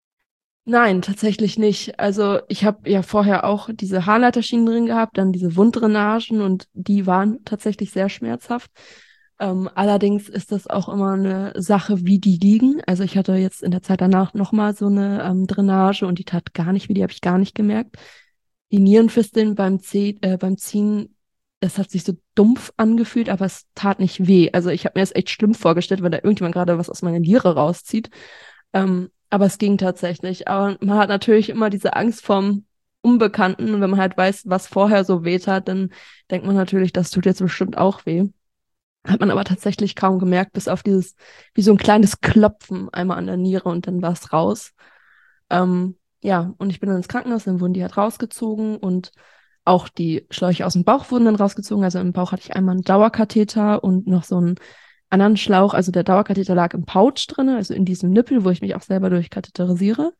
Nein, tatsächlich nicht. Also ich habe ja vorher auch diese Haarleiterschienen drin gehabt, dann diese Wunddrainagen und die waren tatsächlich sehr schmerzhaft. Ähm, allerdings ist das auch immer eine Sache, wie die liegen. Also ich hatte jetzt in der Zeit danach nochmal so eine ähm, Drainage und die tat gar nicht weh, die habe ich gar nicht gemerkt. Die Nierenfisteln beim, Zeh äh, beim Ziehen, das hat sich so dumpf angefühlt, aber es tat nicht weh. Also ich habe mir das echt schlimm vorgestellt, weil da irgendjemand gerade was aus meiner Niere rauszieht. Ähm, aber es ging tatsächlich. Aber man hat natürlich immer diese Angst vorm Unbekannten. Und wenn man halt weiß, was vorher so weht hat, dann denkt man natürlich, das tut jetzt bestimmt auch weh. Hat man aber tatsächlich kaum gemerkt, bis auf dieses, wie so ein kleines Klopfen einmal an der Niere und dann war es raus. Ähm, ja, und ich bin dann ins Krankenhaus, dann wurden die halt rausgezogen und auch die Schläuche aus dem Bauch wurden dann rausgezogen. Also im Bauch hatte ich einmal einen Dauerkatheter und noch so einen anderen Schlauch. Also der Dauerkatheter lag im Pouch drin, also in diesem Nippel, wo ich mich auch selber durchkatheterisiere.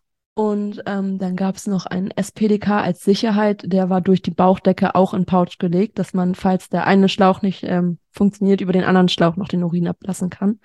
Und ähm, dann gab es noch einen S P D K als Sicherheit, der war durch die Bauchdecke auch in Pouch gelegt, dass man, falls der eine Schlauch nicht ähm, funktioniert, über den anderen Schlauch noch den Urin ablassen kann.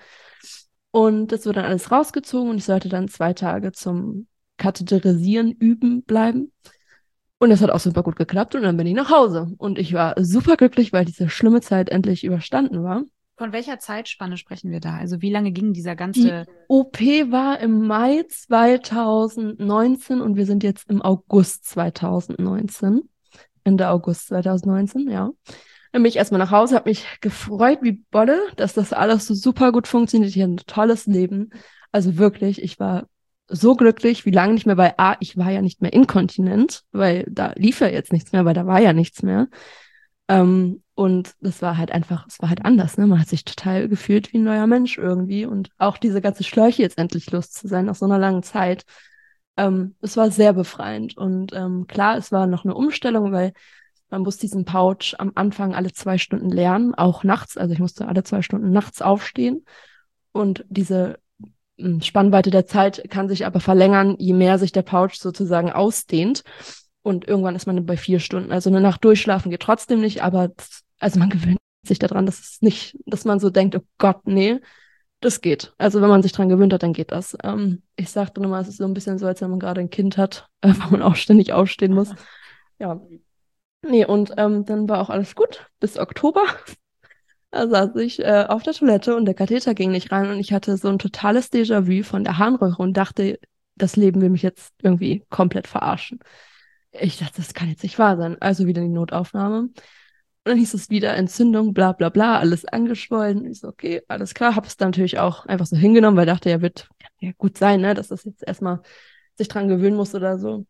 Und das wurde dann alles rausgezogen und ich sollte dann zwei Tage zum Katheterisieren üben bleiben. Und das hat auch super gut geklappt und dann bin ich nach Hause. Und ich war super glücklich, weil diese schlimme Zeit endlich überstanden war. Von welcher Zeitspanne sprechen wir da? Also wie lange ging dieser Die ganze... O P war im Mai zweitausendneunzehn und wir sind jetzt im August zweitausendneunzehn. Ende August zweitausendneunzehn, ja. Dann bin ich erstmal nach Hause, habe mich gefreut wie Bolle, dass das alles so super gut funktioniert. Ich hatte ein tolles Leben. Also wirklich, ich war so glücklich, wie lange nicht mehr, weil A, ich war ja nicht mehr inkontinent, weil da lief ja jetzt nichts mehr, weil da war ja nichts mehr. Ähm, und das war halt einfach, es war halt anders, ne? Man hat sich total gefühlt wie ein neuer Mensch irgendwie. Und auch diese ganze Schläuche jetzt endlich los zu sein nach so einer langen Zeit. Ähm, es war sehr befreiend. Und ähm, klar, es war noch eine Umstellung, weil man muss diesen Pouch am Anfang alle zwei Stunden lernen, auch nachts. Also ich musste alle zwei Stunden nachts aufstehen. Und diese mh, Spannweite der Zeit kann sich aber verlängern, je mehr sich der Pouch sozusagen ausdehnt. Und irgendwann ist man dann bei vier Stunden. Also eine Nacht durchschlafen geht trotzdem nicht, aber das, also man gewöhnt sich daran, dass es nicht, dass man so denkt, oh Gott, nee, das geht. Also wenn man sich dran gewöhnt hat, dann geht das. Ähm, ich sage dann immer, es ist so ein bisschen so, als wenn man gerade ein Kind hat, äh, wo man auch ständig aufstehen muss. Ja. Nee, und ähm, dann war auch alles gut bis Oktober. Da saß ich äh, auf der Toilette und der Katheter ging nicht rein und ich hatte so ein totales Déjà-vu von der Harnröhre und dachte, das Leben will mich jetzt irgendwie komplett verarschen. Ich dachte, das kann jetzt nicht wahr sein. Also wieder in die Notaufnahme. Und dann hieß es wieder Entzündung, bla bla bla, alles angeschwollen. Ich so, okay, alles klar. Habe es dann natürlich auch einfach so hingenommen, weil ich dachte, ja, wird ja gut sein, ne, dass das jetzt erstmal sich dran gewöhnen muss oder so.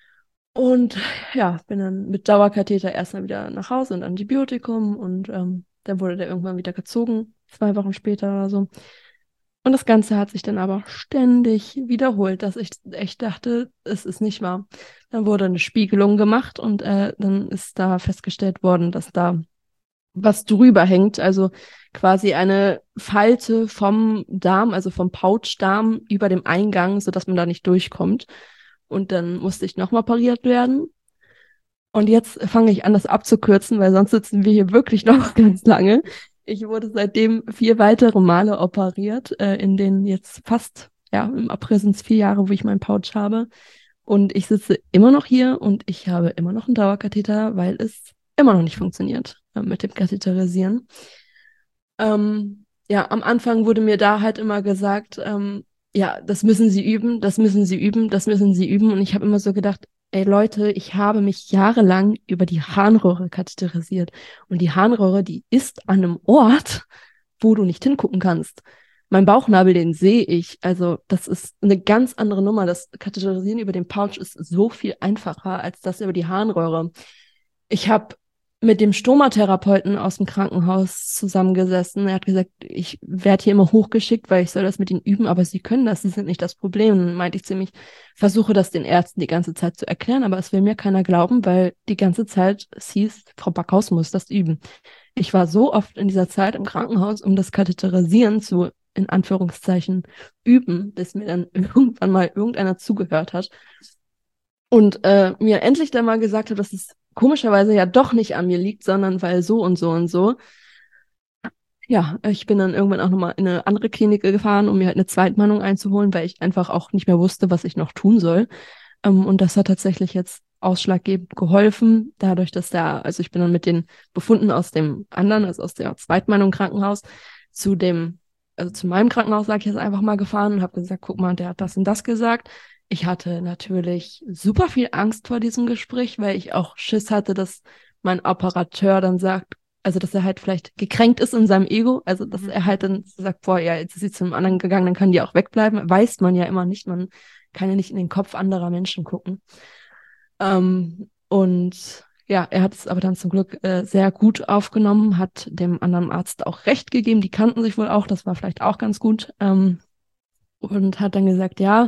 Und ja, bin dann mit Dauerkatheter erstmal wieder nach Hause und Antibiotikum und ähm, dann wurde der irgendwann wieder gezogen, zwei Wochen später oder so. Und das Ganze hat sich dann aber ständig wiederholt, dass ich echt dachte, es ist nicht wahr. Dann wurde eine Spiegelung gemacht und äh, dann ist da festgestellt worden, dass da was drüber hängt, also quasi eine Falte vom Darm, also vom Pouchdarm über dem Eingang, sodass man da nicht durchkommt. Und dann musste ich nochmal operiert werden. Und jetzt fange ich an, das abzukürzen, weil sonst sitzen wir hier wirklich noch ganz lange. Ich wurde seitdem vier weitere Male operiert, äh, in den jetzt fast, ja, im April sind es vier Jahre, wo ich meinen Pouch habe. Und ich sitze immer noch hier und ich habe immer noch einen Dauerkatheter, weil es immer noch nicht funktioniert äh, mit dem Katheterisieren. Ähm, ja, am Anfang wurde mir da halt immer gesagt, ähm, ja, das müssen Sie üben, das müssen Sie üben, das müssen Sie üben. Und ich habe immer so gedacht, ey Leute, ich habe mich jahrelang über die Harnröhre katheterisiert. Und die Harnröhre, die ist an einem Ort, wo du nicht hingucken kannst. Mein Bauchnabel, den sehe ich. Also das ist eine ganz andere Nummer. Das Katheterisieren über den Pouch ist so viel einfacher als das über die Harnröhre. Ich habe mit dem Stomatherapeuten aus dem Krankenhaus zusammengesessen. Er hat gesagt, ich werde hier immer hochgeschickt, weil ich soll das mit ihnen üben, aber sie können das, sie sind nicht das Problem. Und dann meinte ich ziemlich, versuche das den Ärzten die ganze Zeit zu erklären, aber es will mir keiner glauben, weil die ganze Zeit es hieß, Frau Backhaus muss das üben. Ich war so oft in dieser Zeit im Krankenhaus, um das Katheterisieren zu, in Anführungszeichen, üben, bis mir dann irgendwann mal irgendeiner zugehört hat. Und äh, mir endlich dann mal gesagt hat, dass es komischerweise ja doch nicht an mir liegt, sondern weil so und so und so. ja, ich bin dann irgendwann auch nochmal in eine andere Klinik gefahren, um mir halt eine Zweitmeinung einzuholen, weil ich einfach auch nicht mehr wusste, was ich noch tun soll. Ähm, und das hat tatsächlich jetzt ausschlaggebend geholfen, dadurch, dass der, also ich bin dann mit den Befunden aus dem anderen, also aus der Zweitmeinung Krankenhaus, zu dem, also zu meinem Krankenhaus, sag ich jetzt einfach mal, gefahren und habe gesagt, guck mal, der hat das und das gesagt. Ich hatte natürlich super viel Angst vor diesem Gespräch, weil ich auch Schiss hatte, dass mein Operateur dann sagt, also dass er halt vielleicht gekränkt ist in seinem Ego, also dass Mhm. er halt dann sagt, boah, ja, jetzt ist sie zum anderen gegangen, dann kann die auch wegbleiben. Weiß man ja immer nicht, man kann ja nicht in den Kopf anderer Menschen gucken. Ähm, und ja, er hat es aber dann zum Glück äh, sehr gut aufgenommen, hat dem anderen Arzt auch recht gegeben, die kannten sich wohl auch, das war vielleicht auch ganz gut. Ähm, und hat dann gesagt, ja,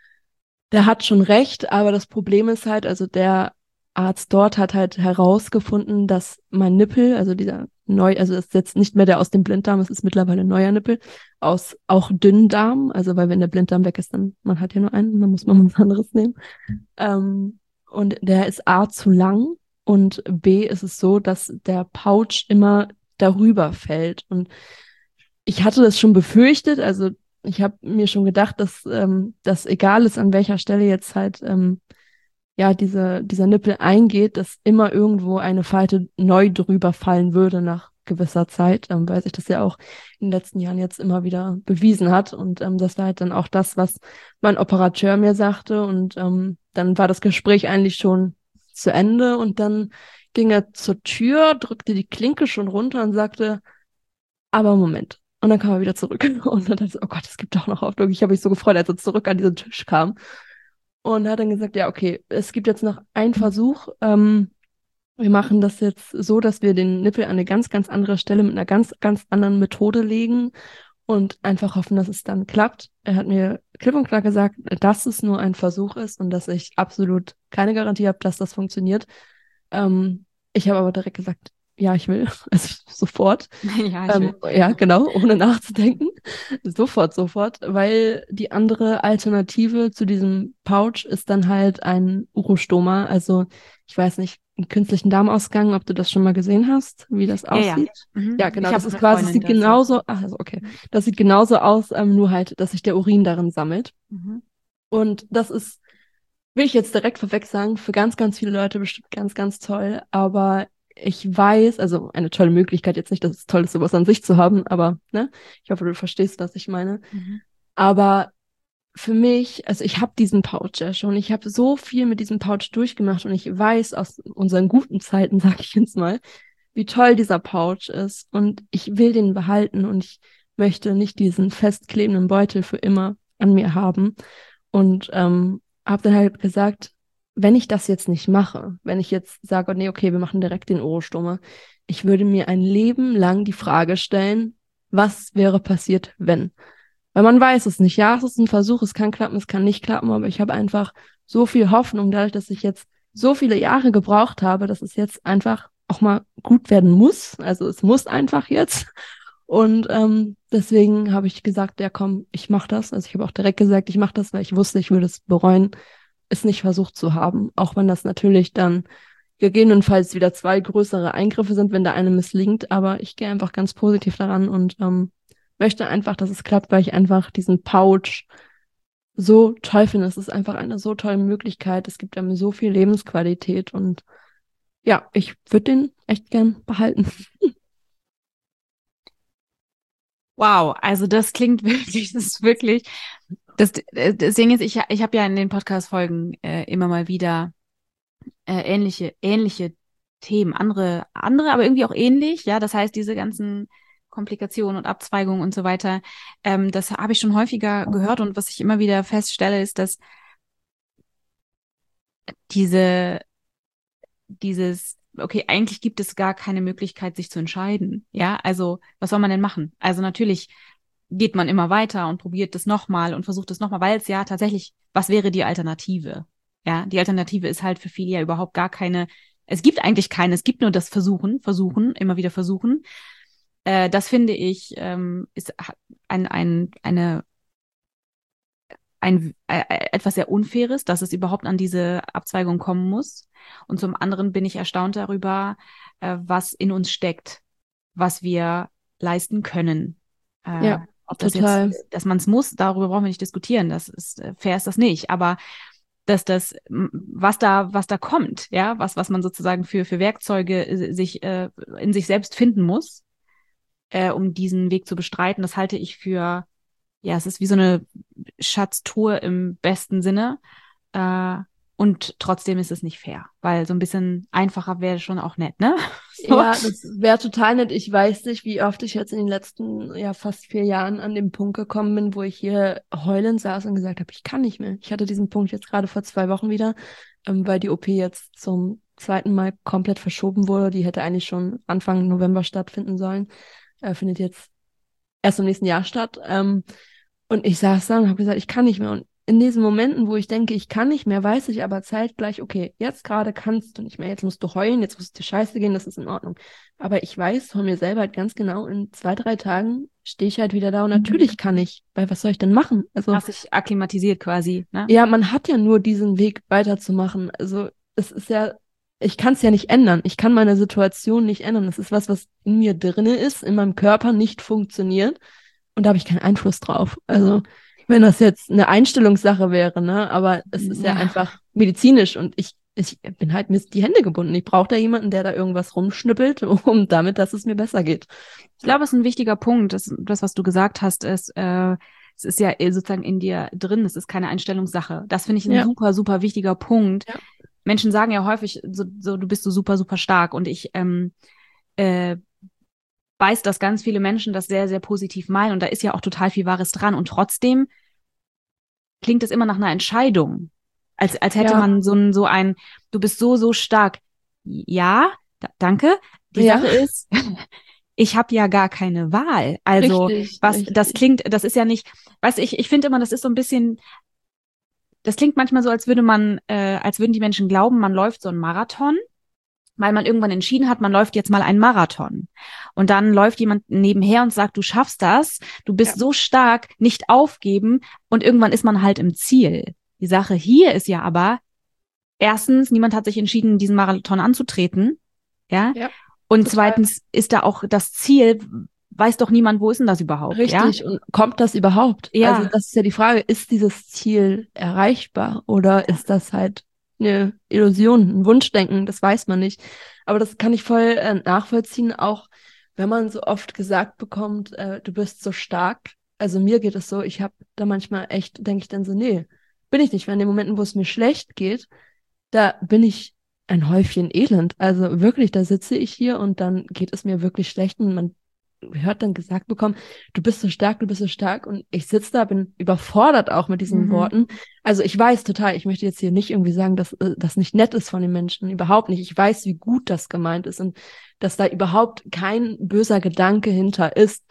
der hat schon recht, aber das Problem ist halt, also der Arzt dort hat halt herausgefunden, dass mein Nippel, also dieser neu, also das ist jetzt nicht mehr der aus dem Blinddarm, es ist mittlerweile ein neuer Nippel, aus auch Dünndarm, also weil wenn der Blinddarm weg ist, dann, man hat ja nur einen, dann muss man was anderes nehmen. Ähm, und der ist A zu lang und B ist es so, dass der Pouch immer darüber fällt. Und ich hatte das schon befürchtet, also ich habe mir schon gedacht, dass ähm, das egal ist, an welcher Stelle jetzt halt ähm, ja diese, dieser Nippel eingeht, dass immer irgendwo eine Falte neu drüber fallen würde nach gewisser Zeit, ähm, weil sich das ja auch in den letzten Jahren jetzt immer wieder bewiesen hat. Und ähm, das war halt dann auch das, was mein Operateur mir sagte. Und ähm, dann war das Gespräch eigentlich schon zu Ende und dann ging er zur Tür, drückte die Klinke schon runter und sagte, aber Moment. Und dann kam er wieder zurück. Und dann dachte ich, so, oh Gott, es gibt doch noch Hoffnung. Ich habe mich so gefreut, als er zurück an diesen Tisch kam. Und hat dann gesagt, ja, okay, es gibt jetzt noch einen Versuch. Ähm, wir machen das jetzt so, dass wir den Nippel an eine ganz, ganz andere Stelle mit einer ganz, ganz anderen Methode legen und einfach hoffen, dass es dann klappt. Er hat mir klipp und klar gesagt, dass es nur ein Versuch ist und dass ich absolut keine Garantie habe, dass das funktioniert. Ähm, ich habe aber direkt gesagt, ja, ich will. Also sofort. Ja, ich Ähm, will. ja, genau, ohne nachzudenken. Sofort, sofort, weil die andere Alternative zu diesem Pouch ist dann halt ein Urostoma. Also, ich weiß nicht, einen künstlichen Darmausgang, ob du das schon mal gesehen hast, wie das Ja, ja. aussieht. Mhm. Ja, genau, Ich das habe ist eine quasi, es Freundin, sieht das so. genauso, ach, also okay, das sieht genauso aus, ähm, nur halt, dass sich der Urin darin sammelt. Mhm. Und das ist, will ich jetzt direkt vorweg sagen, für ganz, ganz viele Leute bestimmt ganz, ganz toll. Aber ich weiß, also eine tolle Möglichkeit, jetzt nicht, dass es toll ist, sowas an sich zu haben, aber ne, ich hoffe, du verstehst, was ich meine. Mhm. Aber für mich, also ich habe diesen Pouch ja schon, ich habe so viel mit diesem Pouch durchgemacht und ich weiß aus unseren guten Zeiten, sage ich jetzt mal, wie toll dieser Pouch ist. Und ich will den behalten und ich möchte nicht diesen festklebenden Beutel für immer an mir haben. Und ähm, habe dann halt gesagt, wenn ich das jetzt nicht mache, wenn ich jetzt sage, oh nee, okay, wir machen direkt den Urostoma, ich würde mir ein Leben lang die Frage stellen, was wäre passiert, wenn? Weil man weiß es nicht. Ja, es ist ein Versuch, es kann klappen, es kann nicht klappen, aber ich habe einfach so viel Hoffnung, dadurch, dass ich jetzt so viele Jahre gebraucht habe, dass es jetzt einfach auch mal gut werden muss. Also es muss einfach jetzt. Und ähm, deswegen habe ich gesagt, ja komm, ich mache das. Also ich habe auch direkt gesagt, ich mache das, weil ich wusste, ich würde es bereuen, es nicht versucht zu haben. Auch wenn das natürlich dann gegebenenfalls wieder zwei größere Eingriffe sind, wenn der eine misslingt. Aber ich gehe einfach ganz positiv daran und ähm, möchte einfach, dass es klappt, weil ich einfach diesen Pouch so toll finde. Es ist einfach eine so tolle Möglichkeit. Es gibt einem so viel Lebensqualität und ja, ich würde den echt gern behalten. Wow, also das klingt wirklich, das ist wirklich, das, das Ding ist, ich, ich habe ja in den Podcast-Folgen äh, immer mal wieder äh, ähnliche, ähnliche Themen, andere, andere, aber irgendwie auch ähnlich, ja, das heißt, diese ganzen Komplikationen und Abzweigungen und so weiter, ähm, das habe ich schon häufiger gehört und was ich immer wieder feststelle, ist, dass diese, dieses, okay, eigentlich gibt es gar keine Möglichkeit, sich zu entscheiden, ja, also was soll man denn machen? Also natürlich geht man immer weiter und probiert das nochmal und versucht es nochmal, weil es ja tatsächlich, was wäre die Alternative? Ja, die Alternative ist halt für viele ja überhaupt gar keine, es gibt eigentlich keine, es gibt nur das Versuchen, Versuchen, immer wieder versuchen. Äh, das finde ich, ähm, ist ein, ein, eine, ein, äh, etwas sehr Unfaires, dass es überhaupt an diese Abzweigung kommen muss. Und zum anderen bin ich erstaunt darüber, äh, was in uns steckt, was wir leisten können. Äh, Ja, ob das total. jetzt, dass man es muss, darüber brauchen wir nicht diskutieren. Das ist, fair ist das nicht. Aber dass das, was da, was da kommt, ja, was, was man sozusagen für, für Werkzeuge sich, äh, in sich selbst finden muss, äh, um diesen Weg zu bestreiten, das halte ich für, ja, es ist wie so eine Schatztruhe im besten Sinne. Äh, und trotzdem ist es nicht fair, weil so ein bisschen einfacher wäre schon auch nett, ne? So. Ja, das wäre total nett. Ich weiß nicht, wie oft ich jetzt in den letzten, ja, fast vier Jahren an den Punkt gekommen bin, wo ich hier heulend saß und gesagt habe, ich kann nicht mehr. Ich hatte diesen Punkt jetzt gerade vor zwei Wochen wieder, ähm, weil die O P jetzt zum zweiten Mal komplett verschoben wurde. Die hätte eigentlich schon Anfang November stattfinden sollen. Äh, findet jetzt erst im nächsten Jahr statt. Ähm, und ich saß da und habe gesagt, ich kann nicht mehr. Und in diesen Momenten, wo ich denke, ich kann nicht mehr, weiß ich aber zeitgleich, okay, jetzt gerade kannst du nicht mehr, jetzt musst du heulen, jetzt muss es dir scheiße gehen, das ist in Ordnung. Aber ich weiß von mir selber halt ganz genau, in zwei, drei Tagen stehe ich halt wieder da und natürlich kann ich, weil was soll ich denn machen? Also, hast dich akklimatisiert quasi, ne? ja, man hat ja nur diesen Weg weiterzumachen. Also es ist ja, ich kann es ja nicht ändern. Ich kann meine Situation nicht ändern. Das ist was, was in mir drinne ist, in meinem Körper nicht funktioniert und da habe ich keinen Einfluss drauf. Also wenn das jetzt eine Einstellungssache wäre, ne, aber es ist ja, Ja. einfach medizinisch und ich, ich bin halt mir die Hände gebunden. Ich brauche da jemanden, der da irgendwas rumschnippelt, um damit, dass es mir besser geht. Ich glaube, es ist ein wichtiger Punkt. Das, das was du gesagt hast, ist, äh, es ist ja sozusagen in dir drin. Es ist keine Einstellungssache. Das finde ich ein Ja. super, super wichtiger Punkt. Ja. Menschen sagen ja häufig, so, so du bist so super, super stark. Und ich ähm, äh, weiß, dass ganz viele Menschen das sehr, sehr positiv meinen. Und da ist ja auch total viel Wahres dran. Und trotzdem klingt es immer nach einer Entscheidung. Als, als hätte Ja. man so ein, so ein, du bist so, so stark. Ja, da, danke. Die Ja. Sache ist, ich habe ja gar keine Wahl. Also, Richtig, was, richtig. das klingt, das ist ja nicht, weißt du, ich, ich finde immer, das ist so ein bisschen, das klingt manchmal so, als würde man, äh, als würden die Menschen glauben, man läuft so einen Marathon, weil man irgendwann entschieden hat, man läuft jetzt mal einen Marathon. Und dann läuft jemand nebenher und sagt, du schaffst das, du bist Ja. so stark, nicht aufgeben. Und irgendwann ist man halt im Ziel. Die Sache hier ist ja aber, erstens, niemand hat sich entschieden, diesen Marathon anzutreten. Ja. Ja, und total. zweitens ist da auch das Ziel, weiß doch niemand, wo ist denn das überhaupt? Richtig, ja? Und kommt das überhaupt? Ja. Also das ist ja die Frage, ist dieses Ziel erreichbar oder Ja. ist das halt eine Illusion, ein Wunschdenken, das weiß man nicht. Aber das kann ich voll äh, nachvollziehen, auch wenn man so oft gesagt bekommt, äh, du bist so stark. Also mir geht es so, ich habe da manchmal echt, denke ich dann so, nee, bin ich nicht. Weil in den Momenten, wo es mir schlecht geht, da bin ich ein Häufchen Elend. Also wirklich, da sitze ich hier und dann geht es mir wirklich schlecht und man hört dann gesagt bekommen, du bist so stark, du bist so stark und ich sitze da, bin überfordert auch mit diesen Mhm. Worten. Also ich weiß total, ich möchte jetzt hier nicht irgendwie sagen, dass äh, das nicht nett ist von den Menschen, überhaupt nicht. Ich weiß, wie gut das gemeint ist und dass da überhaupt kein böser Gedanke hinter ist.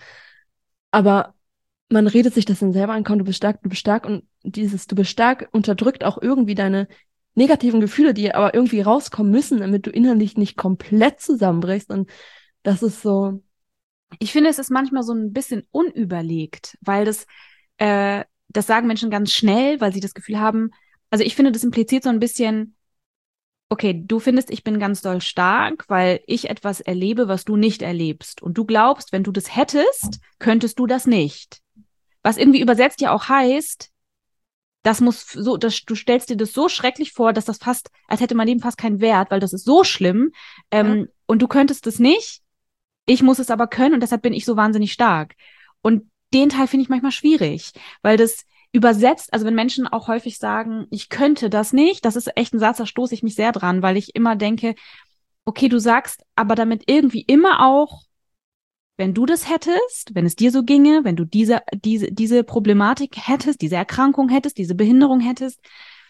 Aber man redet sich das dann selber an, komm, du bist stark, du bist stark und dieses du bist stark unterdrückt auch irgendwie deine negativen Gefühle, die aber irgendwie rauskommen müssen, damit du innerlich nicht komplett zusammenbrichst und das ist so. Ich finde, es ist manchmal so ein bisschen unüberlegt, weil das, äh, das sagen Menschen ganz schnell, weil sie das Gefühl haben, also ich finde, das impliziert so ein bisschen, okay, du findest, ich bin ganz doll stark, weil ich etwas erlebe, was du nicht erlebst. Und du glaubst, wenn du das hättest, könntest du das nicht. Was irgendwie übersetzt ja auch heißt, das muss so, das, du stellst dir das so schrecklich vor, dass das fast, als hätte mein Leben fast keinen Wert, weil das ist so schlimm. Ähm, Ja. Und du könntest es nicht. Ich muss es aber können und deshalb bin ich so wahnsinnig stark. Und den Teil finde ich manchmal schwierig, weil das übersetzt, also wenn Menschen auch häufig sagen, ich könnte das nicht, das ist echt ein Satz, da stoße ich mich sehr dran, weil ich immer denke, okay, du sagst aber damit irgendwie immer auch, wenn du das hättest, wenn es dir so ginge, wenn du diese, diese, diese Problematik hättest, diese Erkrankung hättest, diese Behinderung hättest,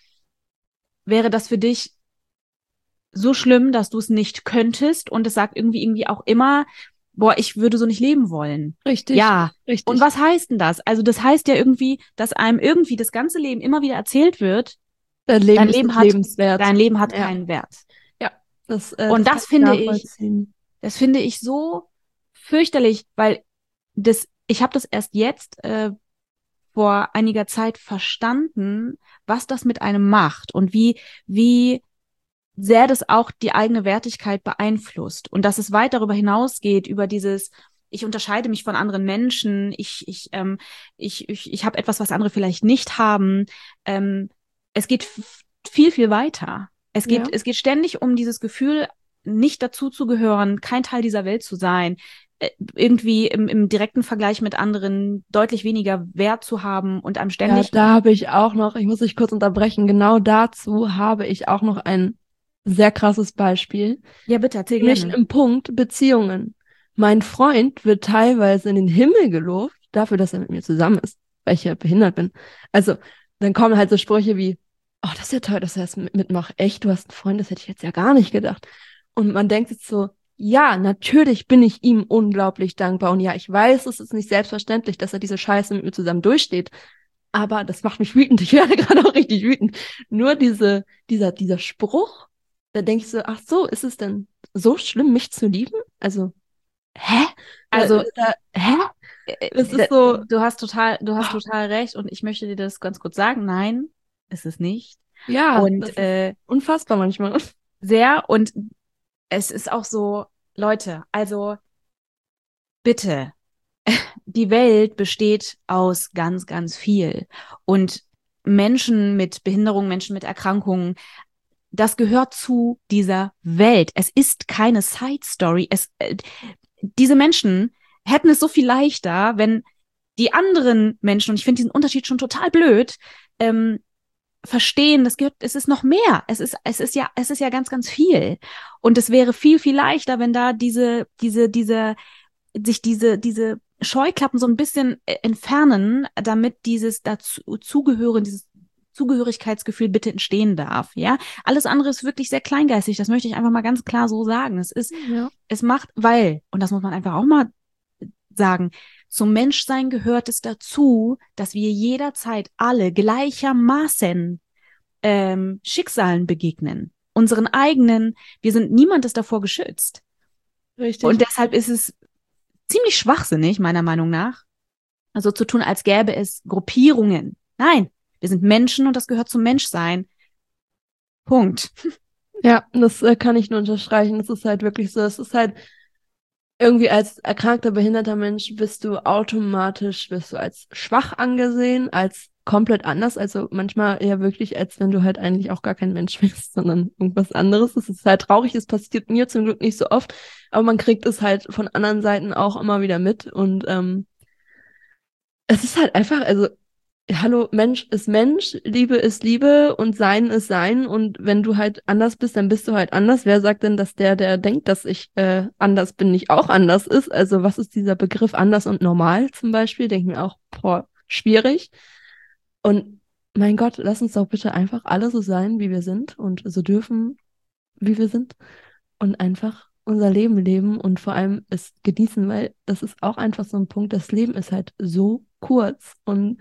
wäre das für dich so schlimm, dass du es nicht könntest und es sagt irgendwie irgendwie auch immer, boah, ich würde so nicht leben wollen. Richtig. Ja. Richtig. Und was heißt denn das? Also das heißt ja irgendwie, dass einem irgendwie das ganze Leben immer wieder erzählt wird, Dein Leben, dein ist Leben nicht hat, lebenswert. dein Leben hat Ja. keinen Wert. Ja. Das, äh, Und das, das kann finde ich ich, nachvollziehen. das finde ich so fürchterlich, weil das, ich habe das erst jetzt äh, vor einiger Zeit verstanden, was das mit einem macht und wie, wie sehr das auch die eigene Wertigkeit beeinflusst und dass es weit darüber hinausgeht, über dieses, ich unterscheide mich von anderen Menschen, ich, ich, ähm, ich, ich, ich habe etwas, was andere vielleicht nicht haben. Ähm, es geht f- viel, viel weiter. Es geht, Ja. es geht ständig um dieses Gefühl, nicht dazu zu gehören, kein Teil dieser Welt zu sein, äh, irgendwie im, im direkten Vergleich mit anderen deutlich weniger Wert zu haben und einem Ja, ständig. da habe ich auch noch, ich muss dich kurz unterbrechen, genau dazu habe ich auch noch ein sehr krasses Beispiel. Ja, bitte, erzähl Nämlich gerne. im Punkt Beziehungen. Mein Freund wird teilweise in den Himmel gelobt, dafür, dass er mit mir zusammen ist, weil ich ja behindert bin. Also, dann kommen halt so Sprüche wie, oh, das ist ja toll, dass er das mit- mitmacht. Echt, du hast einen Freund, das hätte ich jetzt ja gar nicht gedacht. Und man denkt jetzt so, ja, natürlich bin ich ihm unglaublich dankbar. Und ja, ich weiß, es ist nicht selbstverständlich, dass er diese Scheiße mit mir zusammen durchsteht. Aber das macht mich wütend. Ich werde gerade auch richtig wütend. Nur diese, dieser, dieser Spruch, da denke ich so, ach so, ist es denn so schlimm, mich zu lieben? Also, hä? Da, Also, da, hä? äh, Das ist d- so, du hast total, du hast oh, total recht und ich möchte dir das ganz kurz sagen. Nein, ist es nicht. ja, das Und ist äh, unfassbar manchmal. sehr, und es ist auch so, Leute, also bitte, die Welt besteht aus ganz, ganz viel. Und Menschen mit Behinderung, Menschen mit Erkrankungen, das gehört zu dieser Welt. Es ist keine Side Story. Es, äh, diese Menschen hätten es so viel leichter, wenn die anderen Menschen, und ich finde diesen Unterschied schon total blöd, ähm, verstehen, das gehört, es ist noch mehr. Es ist, es ist ja, es ist ja ganz, ganz viel. Und es wäre viel, viel leichter, wenn da diese, diese, diese, sich diese, diese Scheuklappen so ein bisschen äh, entfernen, damit dieses dazu zugehören, dieses Zugehörigkeitsgefühl bitte entstehen darf, ja. Alles andere ist wirklich sehr kleingeistig, das möchte ich einfach mal ganz klar so sagen. Es ist, Ja, es macht, weil, und das muss man einfach auch mal sagen, zum Menschsein gehört es dazu, dass wir jederzeit alle gleichermaßen ähm, Schicksalen begegnen. Unseren eigenen, wir sind, niemand ist davor geschützt. Und richtig. deshalb ist es ziemlich schwachsinnig, meiner Meinung nach, also zu tun, als gäbe es Gruppierungen. Nein, wir sind Menschen und das gehört zum Menschsein. Punkt. Ja, das äh, kann ich nur unterstreichen. Das ist halt wirklich so. Es ist halt irgendwie als erkrankter, behinderter Mensch bist du automatisch, bist du als schwach angesehen, als komplett anders. Also manchmal eher wirklich, als wenn du halt eigentlich auch gar kein Mensch bist, sondern irgendwas anderes. Es ist halt traurig, es passiert mir zum Glück nicht so oft, aber man kriegt es halt von anderen Seiten auch immer wieder mit. Und ähm, es ist halt einfach, also hallo, Mensch ist Mensch, Liebe ist Liebe und Sein ist Sein. Und wenn du halt anders bist, dann bist du halt anders. Wer sagt denn, dass der, der denkt, dass ich äh, anders bin, nicht auch anders ist? Also was ist dieser Begriff anders und normal zum Beispiel? Denke ich mir auch, boah, schwierig. Und mein Gott, lass uns doch bitte einfach alle so sein, wie wir sind und so dürfen, wie wir sind und einfach unser Leben leben und vor allem es genießen, weil das ist auch einfach so ein Punkt, das Leben ist halt so kurz und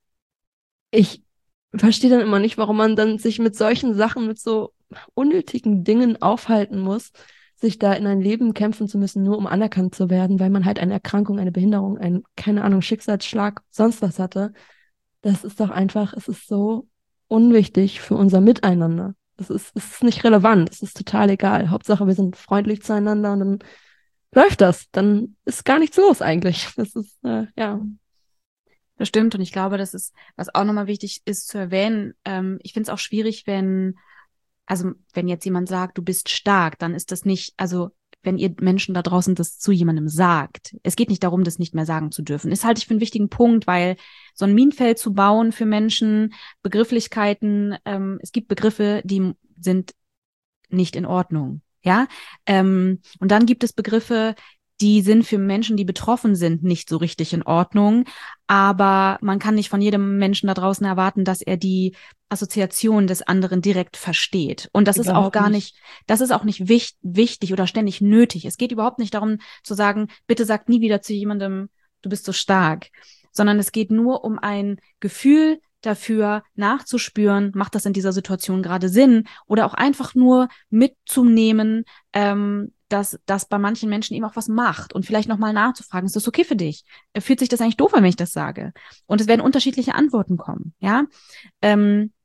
ich verstehe dann immer nicht, warum man dann sich mit solchen Sachen, mit so unnötigen Dingen aufhalten muss, sich da in ein Leben kämpfen zu müssen, nur um anerkannt zu werden, weil man halt eine Erkrankung, eine Behinderung, ein, keine Ahnung, Schicksalsschlag, sonst was hatte. Das ist doch einfach, es ist so unwichtig für unser Miteinander. Es ist, es ist nicht relevant, es ist total egal. Hauptsache, wir sind freundlich zueinander und dann läuft das. Dann ist gar nichts los eigentlich. Das ist, äh, ja. Das stimmt und ich glaube, das ist, was auch nochmal wichtig ist zu erwähnen, ähm, ich finde es auch schwierig, wenn, also wenn jetzt jemand sagt, du bist stark, dann ist das nicht, also wenn ihr Menschen da draußen das zu jemandem sagt. Es geht nicht darum, das nicht mehr sagen zu dürfen. Ist halte ich für einen wichtigen Punkt, weil so ein Minenfeld zu bauen für Menschen, Begrifflichkeiten, ähm, es gibt Begriffe, die sind nicht in Ordnung. Ja, ähm, und dann gibt es Begriffe, die sind für Menschen, die betroffen sind, nicht so richtig in Ordnung. Aber man kann nicht von jedem Menschen da draußen erwarten, dass er die Assoziation des anderen direkt versteht. Und das ist auch Überhaupt gar nicht. nicht, das ist auch nicht wich wichtig oder ständig nötig. Es geht überhaupt nicht darum zu sagen, bitte sag nie wieder zu jemandem, du bist so stark, sondern es geht nur um ein Gefühl dafür nachzuspüren, macht das in dieser Situation gerade Sinn oder auch einfach nur mitzunehmen, ähm, dass das bei manchen Menschen eben auch was macht und vielleicht nochmal nachzufragen, ist das okay für dich? Fühlt sich das eigentlich doof, wenn ich das sage? Und es werden unterschiedliche Antworten kommen, ja. Ähm,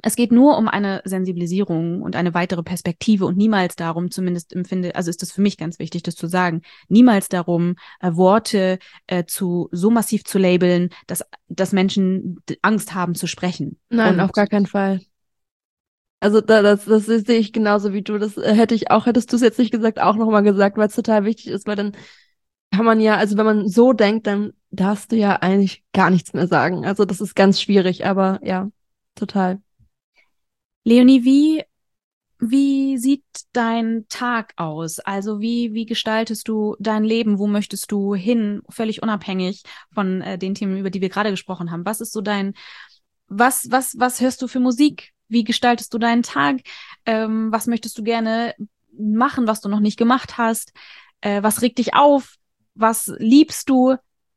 Es geht nur um eine Sensibilisierung und eine weitere Perspektive und niemals darum, zumindest empfinde, also ist das für mich ganz wichtig, das zu sagen, niemals darum, äh, Worte äh, zu so massiv zu labeln, dass, dass Menschen Angst haben zu sprechen. Nein, Und auf gar keinen Fall. Also da, das, das sehe ich genauso wie du. Das äh, hätte ich auch, hättest du es jetzt nicht gesagt, auch nochmal gesagt, weil es total wichtig ist, weil dann kann man ja, also wenn man so denkt, dann darfst du ja eigentlich gar nichts mehr sagen. Also das ist ganz schwierig, aber ja, total. Leonie, wie, wie sieht dein Tag aus? Also wie, wie gestaltest du dein Leben? Wo möchtest du hin? Völlig unabhängig von äh, den Themen, über die wir gerade gesprochen haben. Was ist so dein, was, was, was hörst du für Musik? Wie gestaltest du deinen Tag? Ähm, was möchtest du gerne machen, was du noch nicht gemacht hast? Äh, was regt dich auf? Was liebst du?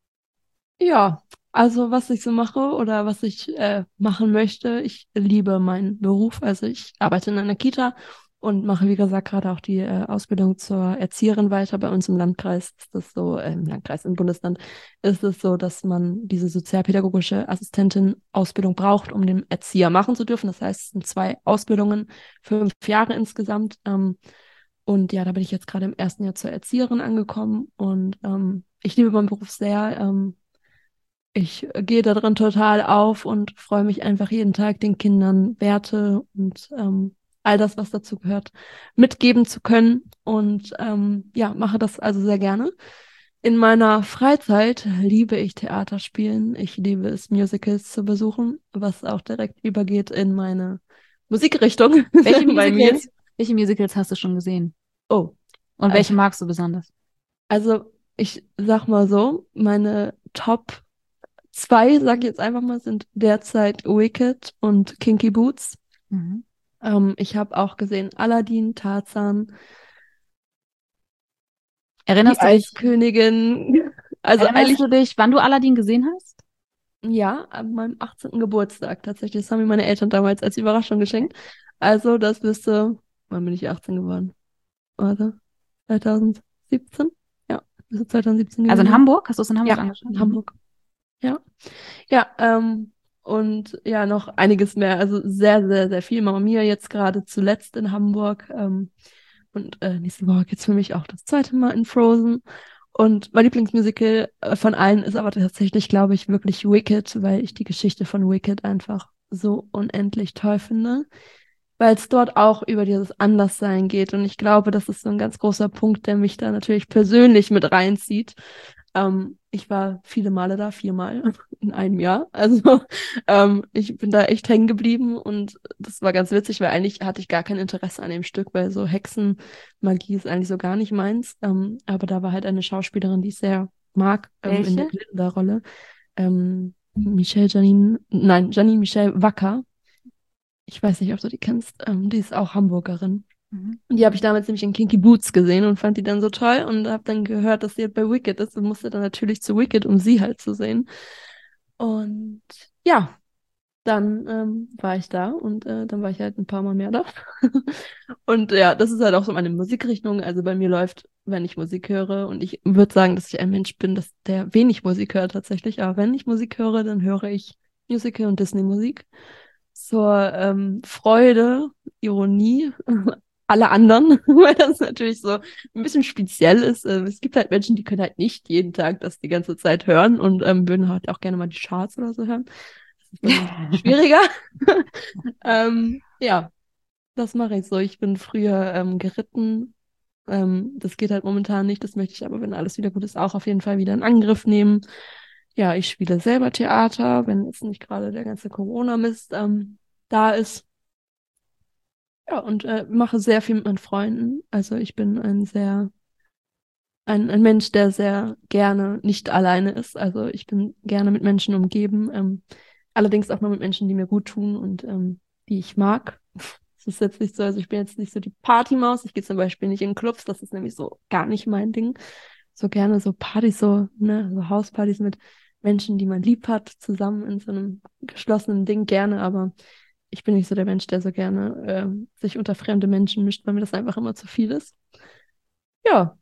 Ja, also was ich so mache oder was ich äh, machen möchte, ich liebe meinen Beruf. Also ich arbeite in einer Kita und mache, wie gesagt, gerade auch die äh, Ausbildung zur Erzieherin weiter. Bei uns im Landkreis ist das so, äh, im Landkreis, im Bundesland ist es so, dass man diese sozialpädagogische Assistentin-Ausbildung braucht, um den Erzieher machen zu dürfen. Das heißt, es sind zwei Ausbildungen, fünf Jahre insgesamt. Ähm, und ja, da bin ich jetzt gerade im ersten Jahr zur Erzieherin angekommen und ähm, ich liebe meinen Beruf sehr. Ähm, Ich gehe da drin total auf und freue mich einfach jeden Tag, den Kindern Werte und ähm, all das, was dazu gehört, mitgeben zu können. Und ähm, ja, mache das also sehr gerne. In meiner Freizeit liebe ich Theater spielen. Ich liebe es, Musicals zu besuchen, was auch direkt übergeht in meine Musikrichtung Welche bei mir. Musicals, welche Musicals hast du schon gesehen? Oh, Und äh, welche magst du besonders? also ich sag mal so, meine Top Zwei, sag ich jetzt einfach mal, sind derzeit Wicked und Kinky Boots. Mhm. Ähm, ich habe auch gesehen Aladdin, Tarzan, die Erinnerst du dich, Eiskönigin. Also erinnerst eigentlich, du dich, wann du Aladdin gesehen hast? ja, an meinem achtzehnten Geburtstag tatsächlich. Das haben mir meine Eltern damals als Überraschung geschenkt. Also das müsste, wann bin ich achtzehn geworden? Warte, zwanzig siebzehn? Ja, müsste zwanzig siebzehn Also gewesen in sein. Hamburg? Hast du es in Hamburg Ja, angeschaut? in Mhm. Hamburg. Ja. Ja, ähm, und ja, noch einiges mehr. Also sehr, sehr, sehr viel. Mama Mia jetzt gerade zuletzt in Hamburg. Ähm, und äh, nächste Woche geht's für mich auch das zweite Mal in Frozen. Und mein Lieblingsmusical äh, von allen ist aber tatsächlich, glaube ich, wirklich Wicked, weil ich die Geschichte von Wicked einfach so unendlich toll finde. Weil es dort auch über dieses Anderssein geht. Und ich glaube, das ist so ein ganz großer Punkt, der mich da natürlich persönlich mit reinzieht. Ähm, ich war viele Male da, viermal in einem Jahr. Also ähm, ich bin da echt hängen geblieben und das war ganz witzig, weil eigentlich hatte ich gar kein Interesse an dem Stück, weil so Hexenmagie ist eigentlich so gar nicht meins. Ähm, aber da war halt eine Schauspielerin, die ich sehr mag, ähm, in der Welche? Glinda-Rolle. Ähm, Michelle Janine, nein, Janine Michelle Wacker. Ich weiß nicht, ob du die kennst. Ähm, die ist auch Hamburgerin. Mhm. Und die habe ich damals nämlich in Kinky Boots gesehen und fand die dann so toll und habe dann gehört, dass sie halt bei Wicked ist und musste dann natürlich zu Wicked, um sie halt zu sehen. Und ja, dann ähm, war ich da und äh, dann war ich halt ein paar Mal mehr da. Und ja, das ist halt auch so meine Musikrichtung. Also bei mir läuft, wenn ich Musik höre, und ich würde sagen, dass ich ein Mensch bin, dass der wenig Musik hört tatsächlich. Aber wenn ich Musik höre, dann höre ich Musical und Disney-Musik zur ähm, Freude, Ironie aller anderen, weil das natürlich so ein bisschen speziell ist. Ähm, es gibt halt Menschen, die können halt nicht jeden Tag das die ganze Zeit hören und ähm, würden halt auch gerne mal die Charts oder so hören. Das ist bei mir ein bisschen schwieriger. ähm, ja, das mache ich so. Ich bin früher ähm, geritten. Ähm, das geht halt momentan nicht. Das möchte ich aber, wenn alles wieder gut ist, auch auf jeden Fall wieder in Angriff nehmen. Ja, ich spiele selber Theater, wenn jetzt nicht gerade der ganze Corona-Mist ähm, da ist. Ja, und äh, mache sehr viel mit meinen Freunden. Also ich bin ein sehr, ein, ein Mensch, der sehr gerne nicht alleine ist. Also ich bin gerne mit Menschen umgeben. Ähm, allerdings auch nur mit Menschen, die mir gut tun und ähm, die ich mag. Es ist jetzt nicht so, also ich bin jetzt nicht so die Partymaus. Ich gehe zum Beispiel nicht in Clubs. Das ist nämlich so gar nicht mein Ding. So gerne so Partys, so, ne, so Hauspartys mit Menschen, die man lieb hat, zusammen in so einem geschlossenen Ding gerne, aber ich bin nicht so der Mensch, der so gerne ähm, sich unter fremde Menschen mischt, weil mir das einfach immer zu viel ist. Ja,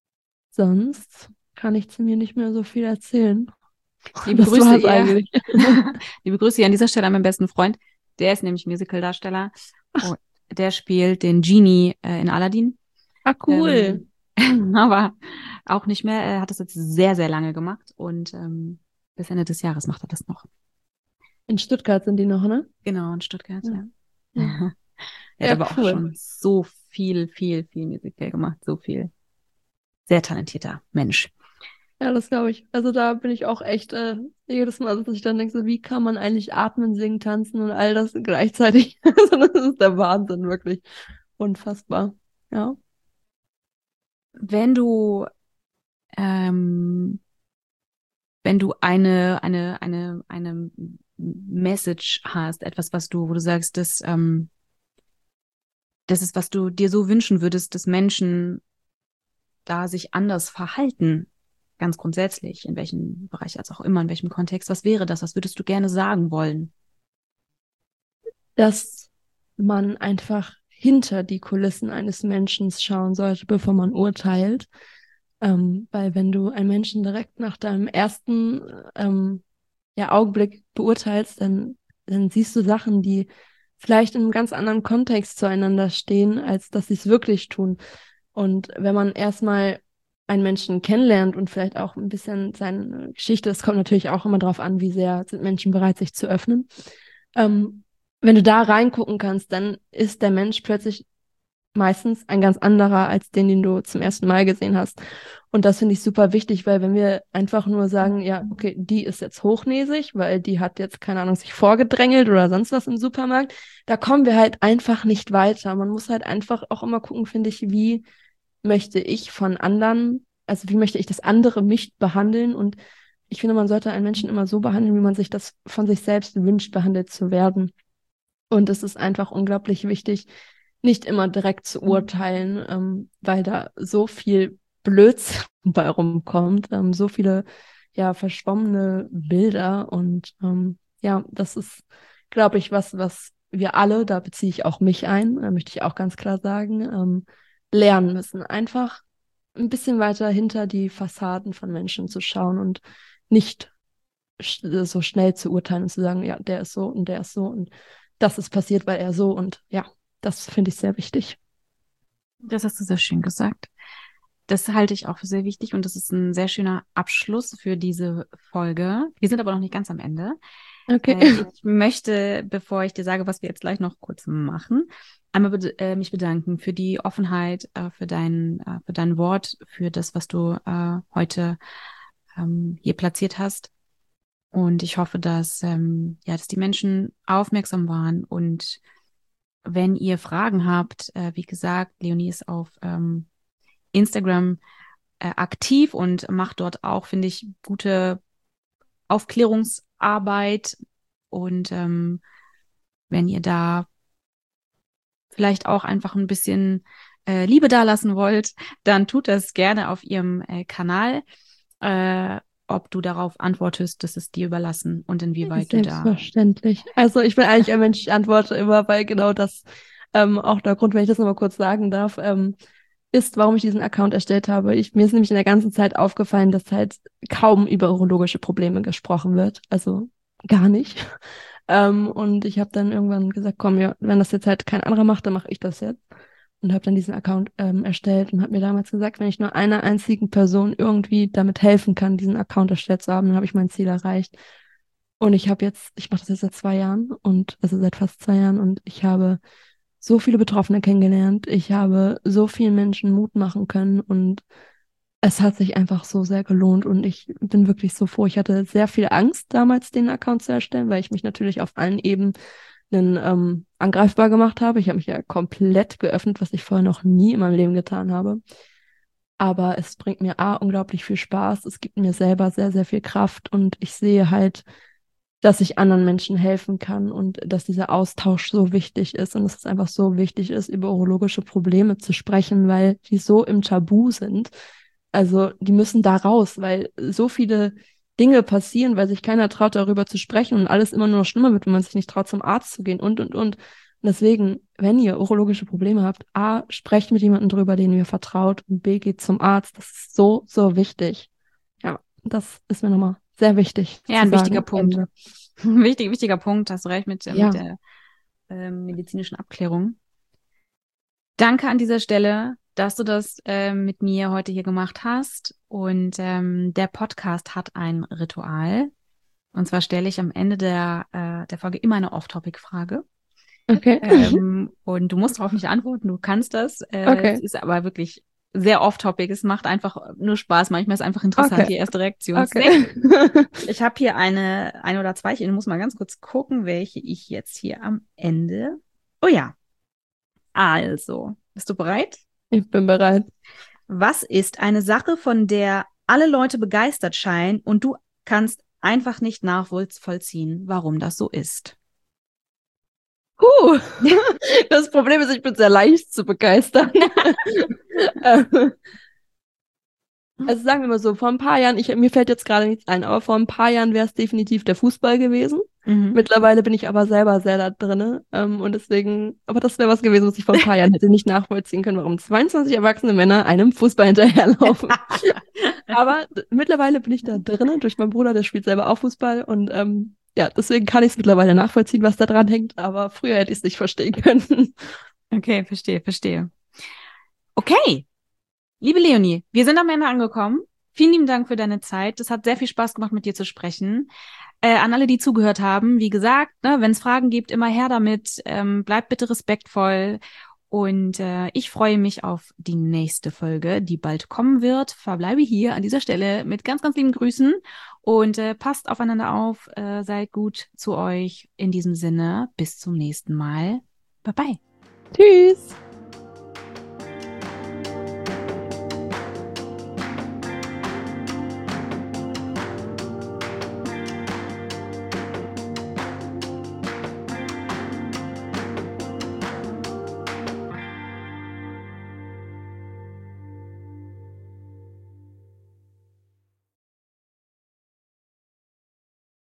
sonst kann ich zu mir nicht mehr so viel erzählen. Liebe Das Grüße war's ihr. eigentlich. Liebe Grüße hier an dieser Stelle an meinen besten Freund. Der ist nämlich Musical-Darsteller. Und der spielt den Genie äh, in Aladdin. Ah, cool. Ähm, aber auch nicht mehr. Er hat das jetzt sehr, sehr lange gemacht. Und ähm, bis Ende des Jahres macht er das noch. In Stuttgart sind die noch, ne? Genau, in Stuttgart, ja. Ja, ja. Er ja hat aber cool. auch schon so viel, viel, viel Musical gemacht. So viel. Sehr talentierter Mensch. Ja, das glaube ich. Also da bin ich auch echt äh, jedes Mal, dass ich dann denke, so, wie kann man eigentlich atmen, singen, tanzen und all das gleichzeitig? Also das ist der Wahnsinn, wirklich. Unfassbar. Ja. Wenn du, ähm, wenn du eine, eine, eine, eine Message hast, etwas, was du, wo du sagst, dass, ähm, das ist, was du dir so wünschen würdest, dass Menschen da sich anders verhalten, ganz grundsätzlich, in welchem Bereich als auch immer, in welchem Kontext, was wäre das? Was würdest du gerne sagen wollen? Dass man einfach hinter die Kulissen eines Menschen schauen sollte, bevor man urteilt. Ähm, weil wenn du einen Menschen direkt nach deinem ersten ähm, ja, Augenblick beurteilst, dann, dann siehst du Sachen, die vielleicht in einem ganz anderen Kontext zueinander stehen, als dass sie es wirklich tun. Und wenn man erstmal einen Menschen kennenlernt und vielleicht auch ein bisschen seine Geschichte, es kommt natürlich auch immer darauf an, wie sehr sind Menschen bereit, sich zu öffnen. Ähm, wenn du da reingucken kannst, dann ist der Mensch plötzlich meistens ein ganz anderer als den, den du zum ersten Mal gesehen hast. Und das finde ich super wichtig, weil wenn wir einfach nur sagen, ja, okay, die ist jetzt hochnäsig, weil die hat jetzt, keine Ahnung, sich vorgedrängelt oder sonst was im Supermarkt, da kommen wir halt einfach nicht weiter. Man muss halt einfach auch immer gucken, finde ich, wie möchte ich von anderen, also wie möchte ich, dass andere mich behandeln. Und ich finde, man sollte einen Menschen immer so behandeln, wie man sich das von sich selbst wünscht, behandelt zu werden. Und es ist einfach unglaublich wichtig, nicht immer direkt zu urteilen, ähm, weil da so viel Blödsinn bei rumkommt, ähm, so viele ja verschwommene Bilder und ähm, ja, das ist, glaube ich, was, was wir alle, da beziehe ich auch mich ein, äh, möchte ich auch ganz klar sagen, ähm, lernen müssen. Einfach ein bisschen weiter hinter die Fassaden von Menschen zu schauen und nicht sch- so schnell zu urteilen und zu sagen, ja, der ist so und der ist so und das ist passiert, weil er so und ja, das finde ich sehr wichtig. Das hast du sehr schön gesagt. Das halte ich auch für sehr wichtig und das ist ein sehr schöner Abschluss für diese Folge. Wir sind aber noch nicht ganz am Ende. Okay. Äh, ich möchte, bevor ich dir sage, was wir jetzt gleich noch kurz machen, einmal bed äh, mich bedanken für die Offenheit, äh, für dein, äh, für dein Wort, für das, was du äh, heute ähm, hier platziert hast. Und ich hoffe, dass, ähm, ja, dass die Menschen aufmerksam waren. Und wenn ihr Fragen habt, äh, wie gesagt, Leonie ist auf ähm, Instagram äh, aktiv und macht dort auch, finde ich, gute Aufklärungsarbeit. Und ähm, wenn ihr da vielleicht auch einfach ein bisschen äh, Liebe dalassen wollt, dann tut das gerne auf ihrem äh, Kanal. Äh, ob du darauf antwortest, das ist dir überlassen und inwieweit du da. Selbstverständlich. Also ich bin eigentlich ein Mensch, ich antworte immer, weil genau das ähm, auch der Grund, wenn ich das nochmal kurz sagen darf, ähm, ist, warum ich diesen Account erstellt habe. Ich, mir ist nämlich in der ganzen Zeit aufgefallen, dass halt kaum über urologische Probleme gesprochen wird. Also gar nicht. Ähm, und ich habe dann irgendwann gesagt, komm, ja, wenn das jetzt halt kein anderer macht, dann mache ich das jetzt. Und habe dann diesen Account ähm, erstellt und habe mir damals gesagt, wenn ich nur einer einzigen Person irgendwie damit helfen kann, diesen Account erstellt zu haben, dann habe ich mein Ziel erreicht. Und ich habe jetzt, ich mache das jetzt seit zwei Jahren und also seit fast zwei Jahren und ich habe so viele Betroffene kennengelernt. Ich habe so vielen Menschen Mut machen können und es hat sich einfach so sehr gelohnt und ich bin wirklich so froh. Ich hatte sehr viel Angst damals, den Account zu erstellen, weil ich mich natürlich auf allen Ebenen ähm, angreifbar gemacht habe. Ich habe mich ja komplett geöffnet, was ich vorher noch nie in meinem Leben getan habe. Aber es bringt mir A, unglaublich viel Spaß. Es gibt mir selber sehr, sehr viel Kraft und ich sehe halt, dass ich anderen Menschen helfen kann und dass dieser Austausch so wichtig ist und dass es einfach so wichtig ist, über urologische Probleme zu sprechen, weil die so im Tabu sind. Also die müssen da raus, weil so viele Dinge passieren, weil sich keiner traut, darüber zu sprechen und alles immer nur noch schlimmer wird, wenn man sich nicht traut, zum Arzt zu gehen und, und, und. Und deswegen, wenn ihr urologische Probleme habt, A, sprecht mit jemandem drüber, den ihr vertraut und B, geht zum Arzt. Das ist so, so wichtig. Ja, das ist mir nochmal sehr wichtig Ja, zu ein wichtiger sagen. Punkt. Wichtig, wichtiger Punkt, hast du recht mit, Ja. mit der ähm, medizinischen Abklärung. Danke an dieser Stelle, dass du das äh, mit mir heute hier gemacht hast. Und ähm, der Podcast hat ein Ritual. Und zwar stelle ich am Ende der, äh, der Folge immer eine Off-Topic-Frage. Okay. Ähm, und du musst darauf nicht antworten, du kannst das. Äh, Okay. Es ist aber wirklich sehr off-topic. Es macht einfach nur Spaß. Manchmal ist es einfach interessant, Okay. die erste Reaktion. Okay. Ich habe hier eine, ein oder zwei. Ich muss mal ganz kurz gucken, welche ich jetzt hier am Ende. Oh ja. Also, bist du bereit? Ich bin bereit. Was ist eine Sache, von der alle Leute begeistert scheinen und du kannst einfach nicht nachvollziehen, warum das so ist? Huh. Das Problem ist, ich bin sehr leicht zu begeistern. Ähm, Also sagen wir mal so, vor ein paar Jahren, ich, mir fällt jetzt gerade nichts ein, aber vor ein paar Jahren wäre es definitiv der Fußball gewesen. Mhm. Mittlerweile bin ich aber selber sehr da drinne. Ähm, und deswegen, aber das wäre was gewesen, was ich vor ein paar Jahren hätte nicht nachvollziehen können, warum zweiundzwanzig erwachsene Männer einem Fußball hinterherlaufen. Aber d- mittlerweile bin ich da drinnen, durch meinen Bruder, der spielt selber auch Fußball. Und ähm, ja, deswegen kann ich es mittlerweile nachvollziehen, was da dran hängt. Aber früher hätte ich es nicht verstehen können. Okay, verstehe, verstehe. Okay, liebe Leonie, wir sind am Ende angekommen. Vielen lieben Dank für deine Zeit. Es hat sehr viel Spaß gemacht, mit dir zu sprechen. Äh, an alle, die zugehört haben, wie gesagt, ne, wenn es Fragen gibt, immer her damit. Ähm, bleibt bitte respektvoll. Und äh, ich freue mich auf die nächste Folge, die bald kommen wird. Verbleibe hier an dieser Stelle mit ganz, ganz lieben Grüßen und äh, passt aufeinander auf, äh, seid gut zu euch. In diesem Sinne, bis zum nächsten Mal. Bye bye. Tschüss.